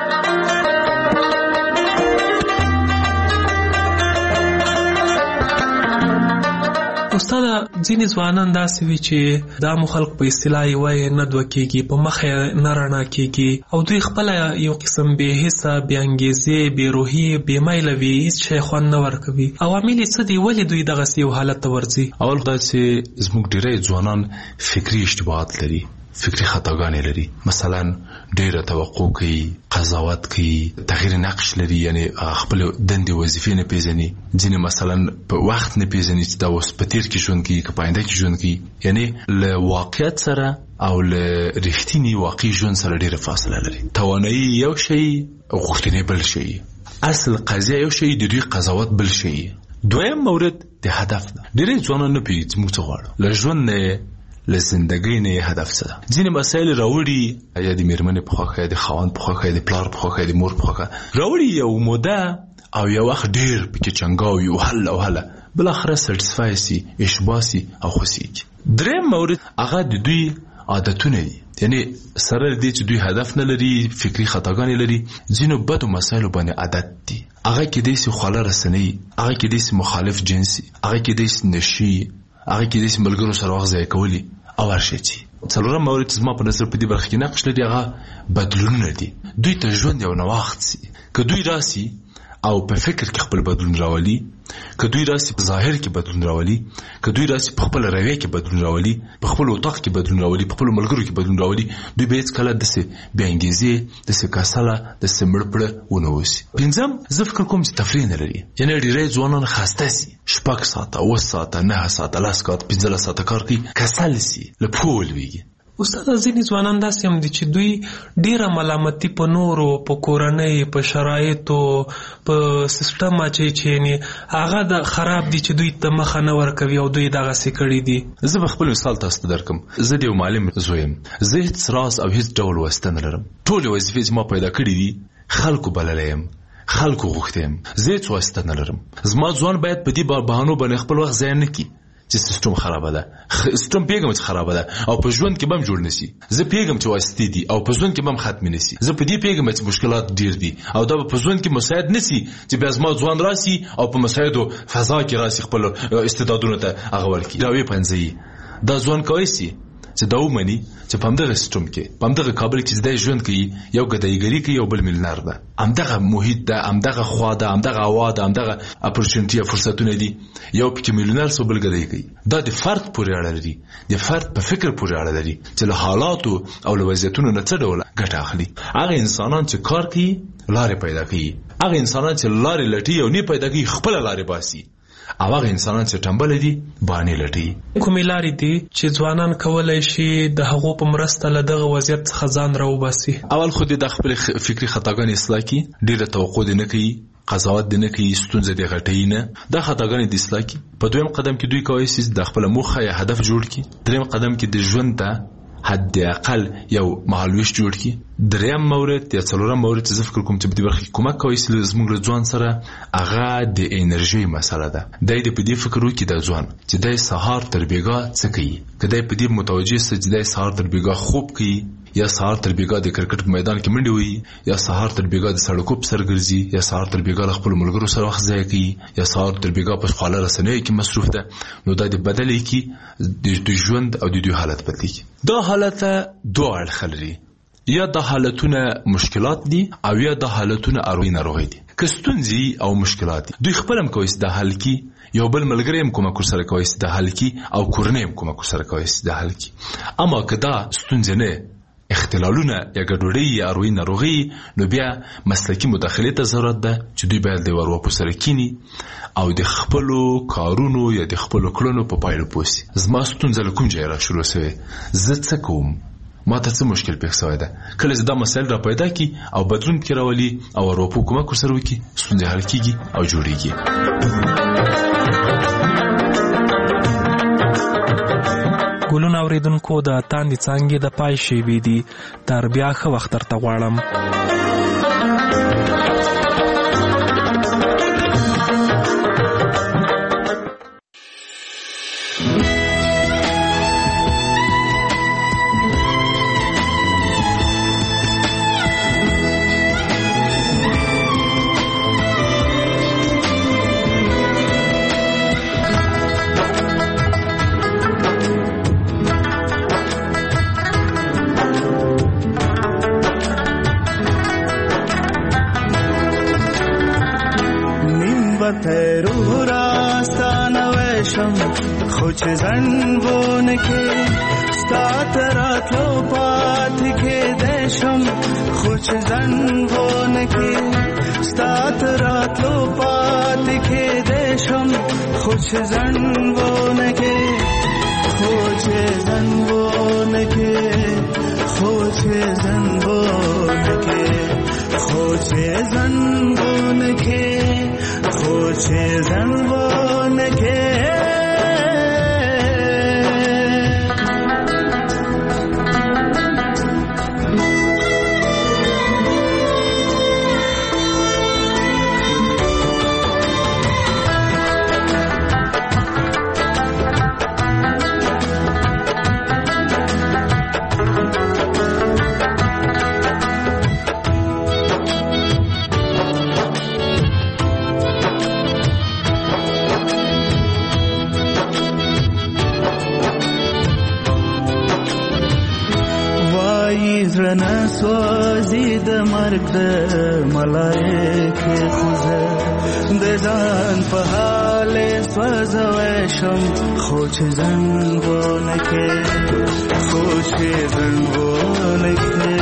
استاد، ځینې ځوانان داسې وي چې دا مو خلق په اصطلاح یې وایي نه دوه کېږي، په مخ یې نه رڼا کېږي، او دوی خپله یو قسم بې حسه، بې انګیزې، بې روحي، بې میله وي، هېڅ شی خوند نه ورکوي. عوامل یې څه دي؟ ولې دوی دغسې یو حالت ته ورځي؟ اول دا چې زموږ ډېری ځوانان فکري اشتباهات لري، فکری خطاګانې لري. مثلا ډېره توقع کوي، قضاوت کوي، تغییر نقش لري، یعنی خپل دندې وظیفې نه پیژني. ځینې مثلا په وخت نه پیژني چې دا اوس په تیر کې ژوند کوي که په آینده کې ژوند کوي. یعنی له واقعیت سره او له رښتیني واقعي ژوند سره ډېره فاصله لري. توانایي یو شی، غوښتنې بل شی، اصل قضیه یو شی، د دوی قضاوت بل شی. دویم مورد د هدف ده. ډېری ځوانان نه پوهېږي چې موږ څه غواړو له ژوند نه، له زندګۍ نه هدف څه ده. ځینې مسایل راوړي، یا د میرمنې په خوښه، یا د خاوند په خوښه، یا د پلار په خوښه، یا د مور په خوښه راوړي، یو موده او یو وخت ډېر پکې چنګاوي او هله او هله بالاخره سټسفای سي، اشباه سي او خوښېږي. دریم مورد هغه د دوی عادتونه دي، یعنی سره دې چې دوی هدف نه لري، فکری خطاګانې لري، ځینو بدو مسایلو باندې عادت دي. هغه کېدای سي خواله رسنۍ، هغه کېدای سي مخالف جنسي، هغه کېدای سي نشي، هغه کېدای سي ملګرو سره وخت ضایع کولي او هر شی چې. څلورم مورد چې زما په نظر په دې برخه کې نقش لري، هغه بدلونونه دي. دوی ته ژوند یو نوښت سي، که دوی راسي او په فکر کې خپل بدلون راولي، که دوی راسي په ظاهر کې بدلون راولي، که دوی راسي په خپل رویه کې بدلون راولي، په خپل اتاق کې بدلون راولي، په خپل ملګرو کې بدلون راولي، دوی به هیڅ کله داسې بې انګیزې، داسې کسله، داسې مړ پړه ونه اوسي. پنځم، زه فکر کوم چې تفریح نه لري، یعنې ډېری ځوانان خسته سي، شپږ ساعته، اوه ساعته، نهه ساعته، لس ساعته، پنځلس ساعته کار کوي، کسل سي، له پښو ولوېږي. استاد، ځینې ځوانان داسې هم دي چې دوی ډېره ملامتي په نورو، په کورنۍ، په شرایطو، په سیسټم اچوي چې یعنې هغه د خراب دي چې دوی ته مخه نه ورکوي او دوی دغسې کړي دي. زه به خپل مثال تاسو ته درکړم. زه د یو معلم زوی یم، زه هېڅ راز او هېڅ ډول واسطه نه لرم. ټولې وظیفې چې ما پیدا کړي دي خلکو بللی یم، خلکو غوښتی یم، زه هېڅ واسطه نه لرم. زما ځوان باید په دې بهانو باندې خپل وخت ضایع نه کړي چې سیستم خرابه ده. سیستم پیغام چې خرابه ده او په ژوند کې به هم جوړ نشي. زه پیغام چې واسطې دي او په ژوند کې به هم ختم نشي. زه په دې پیغام چې مشکلات ډیر دي او دا په ژوند کې مساعد نشي چې بیا زما ځوان راسي او په مساعدو فضا کې راسي خپل استعدادونه ته هغه ورکړي. دا وی پنځي دا ځوان کوي سي چې دا ومني چې په همدغه سیستم کې، په همدغه کابل کې زده ژوند کوي، یو ګدایګري کوي، یو بل ملنار ده، همدغه محیط ده، همدغه خوا ده، همدغه هوا ده، همدغه اپورچونټي فرصتونه دي، یو پکې ملنار سو بل ګدای کوي. دا د فرد پورې اړه لري، د فرد په فکر پورې اړه لري چې له حالاتو او له وضعیتونو نه څه ډول ګټه اخلي. هغه انسانان چې کار کوي لارې پیدا کوي. هغه انسانان چې لارې لټي او نه پیدا کوي خپل لارې باسي، او هغه انسانان چې ټمبل دي باندې لټي. کومې لارې دي چې ځوانان کولای شي د هغو په مرسته له دغه وضعیت څخه ځان راوباسي؟ اول خو د خپل فکری خطاګانې اصلاح کی، ډیره توقع دي نه کوي، قضاوت دي نه کوي، ستونزې دي غټي نه، دا خطاګانې دي اصلاح کی. په دویم قدم کې دوی کوي چې د خپل موخه یا هدف جوړ کی. دریم قدم کې د ژوند ته حد اقل یو مهالويش جوړ کی. دریم مورد یا څلورم مورد چې فکر کوم چې په دې برخه کې کومک کوي چې زموږ له ځوان سره هغه د انرژي مسله ده. د دې په دې فکر وکړي د ځوان چې د سهار تر بیګا څه کوي، کله په دې متوجه سي چې د سهار تر بیګا خوب کوي، یا سهار تر بیګا د کرکټ په میدان کې منډي وي، یا سهار تر بیګا د سړکو په سر ګرځي، یا سهار تر بیګا خپل ملګرو سره وخت ضایع کوي، یا سهار تر بیګا په خواله رسنۍ کې مصروف ده. نو دا د بدلې کې د ژوند او د دوی حالت بدلی کی. دا حالت دوه اړخ لري، یا د حالتونه مشکلات دي او یا د حالتونه اروي ناروغي دي. که ستونزې او مشکلات دي دوی خپل هم کوي د حل کی، یو بل ملګری هم کومک سره کوي د حل کی، او کورنۍ هم کومک سره کوي د حل کی. اما که دا ستونزې نه اختلالونه یا ګډوډي یا اروي ناروغي، نو بیا مسلکی مداخله ته ضرورت ده چې دوی باید د ورو سره کینی او د خپل کارونو یا د خپل کړنو په پایله پوسی. زما ستونزه کوم ځای را شروع شوه، زه څه کوم، ما ته څه مشکل پیښ شوی ده. کله چې دا مسایل را پیدا کی او بدلون کې راولي او ورو په کومک سره وکي، ستونزه حل کیږي او جوړیږي. ګلونه اوریدونکو، د تاندې څانګې د پای شیبې دي، تر بیا ښه وخت درته غواړم. خوش زنبون که ستات راتلو پات که دشم، خوش زنبون که ستات راتلو پات که دشم، خوش زنبون که خوش زنبون که خوش زنبون که خوش زنبون که خوش زنبون که سوازی د مرګ د ملائکه خوزه د ځان په حال سوځوي شم، خو چې زنګونه کې خو چې زنګونه کې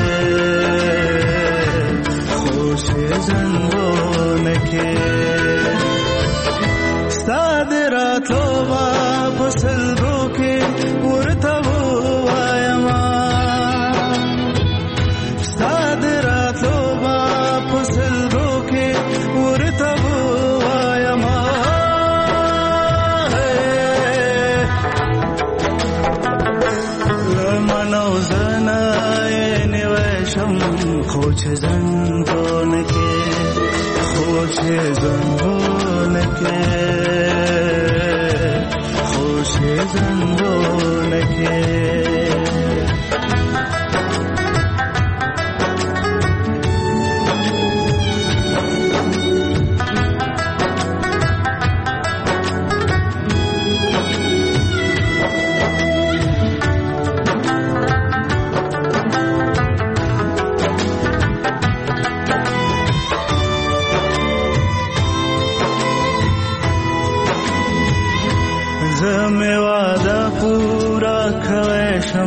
خو چې زنګونه کې ستاد راتلو واپس لرو کې ورته وایم، خوش زنبون که خوش زنبون که خوش زنبون که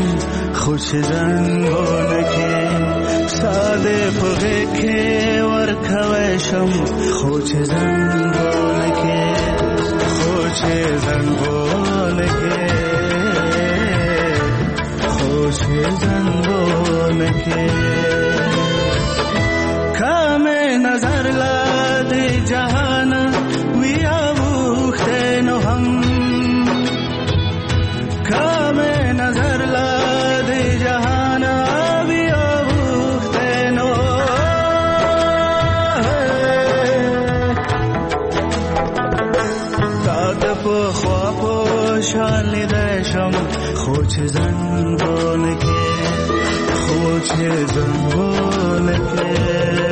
خوش زنگونه که ساده پغه که ور کوشم خو چې زنګونه کې خو چې زنګونه کې خو چې زنګونه کې کمه نظر لا دې جهان ویا وخته نو هم کمه نظر لا دې جهان ویا وخته نو په خوا په شان لیدشم خو چې زنګونه کې خو چې زنګونه کې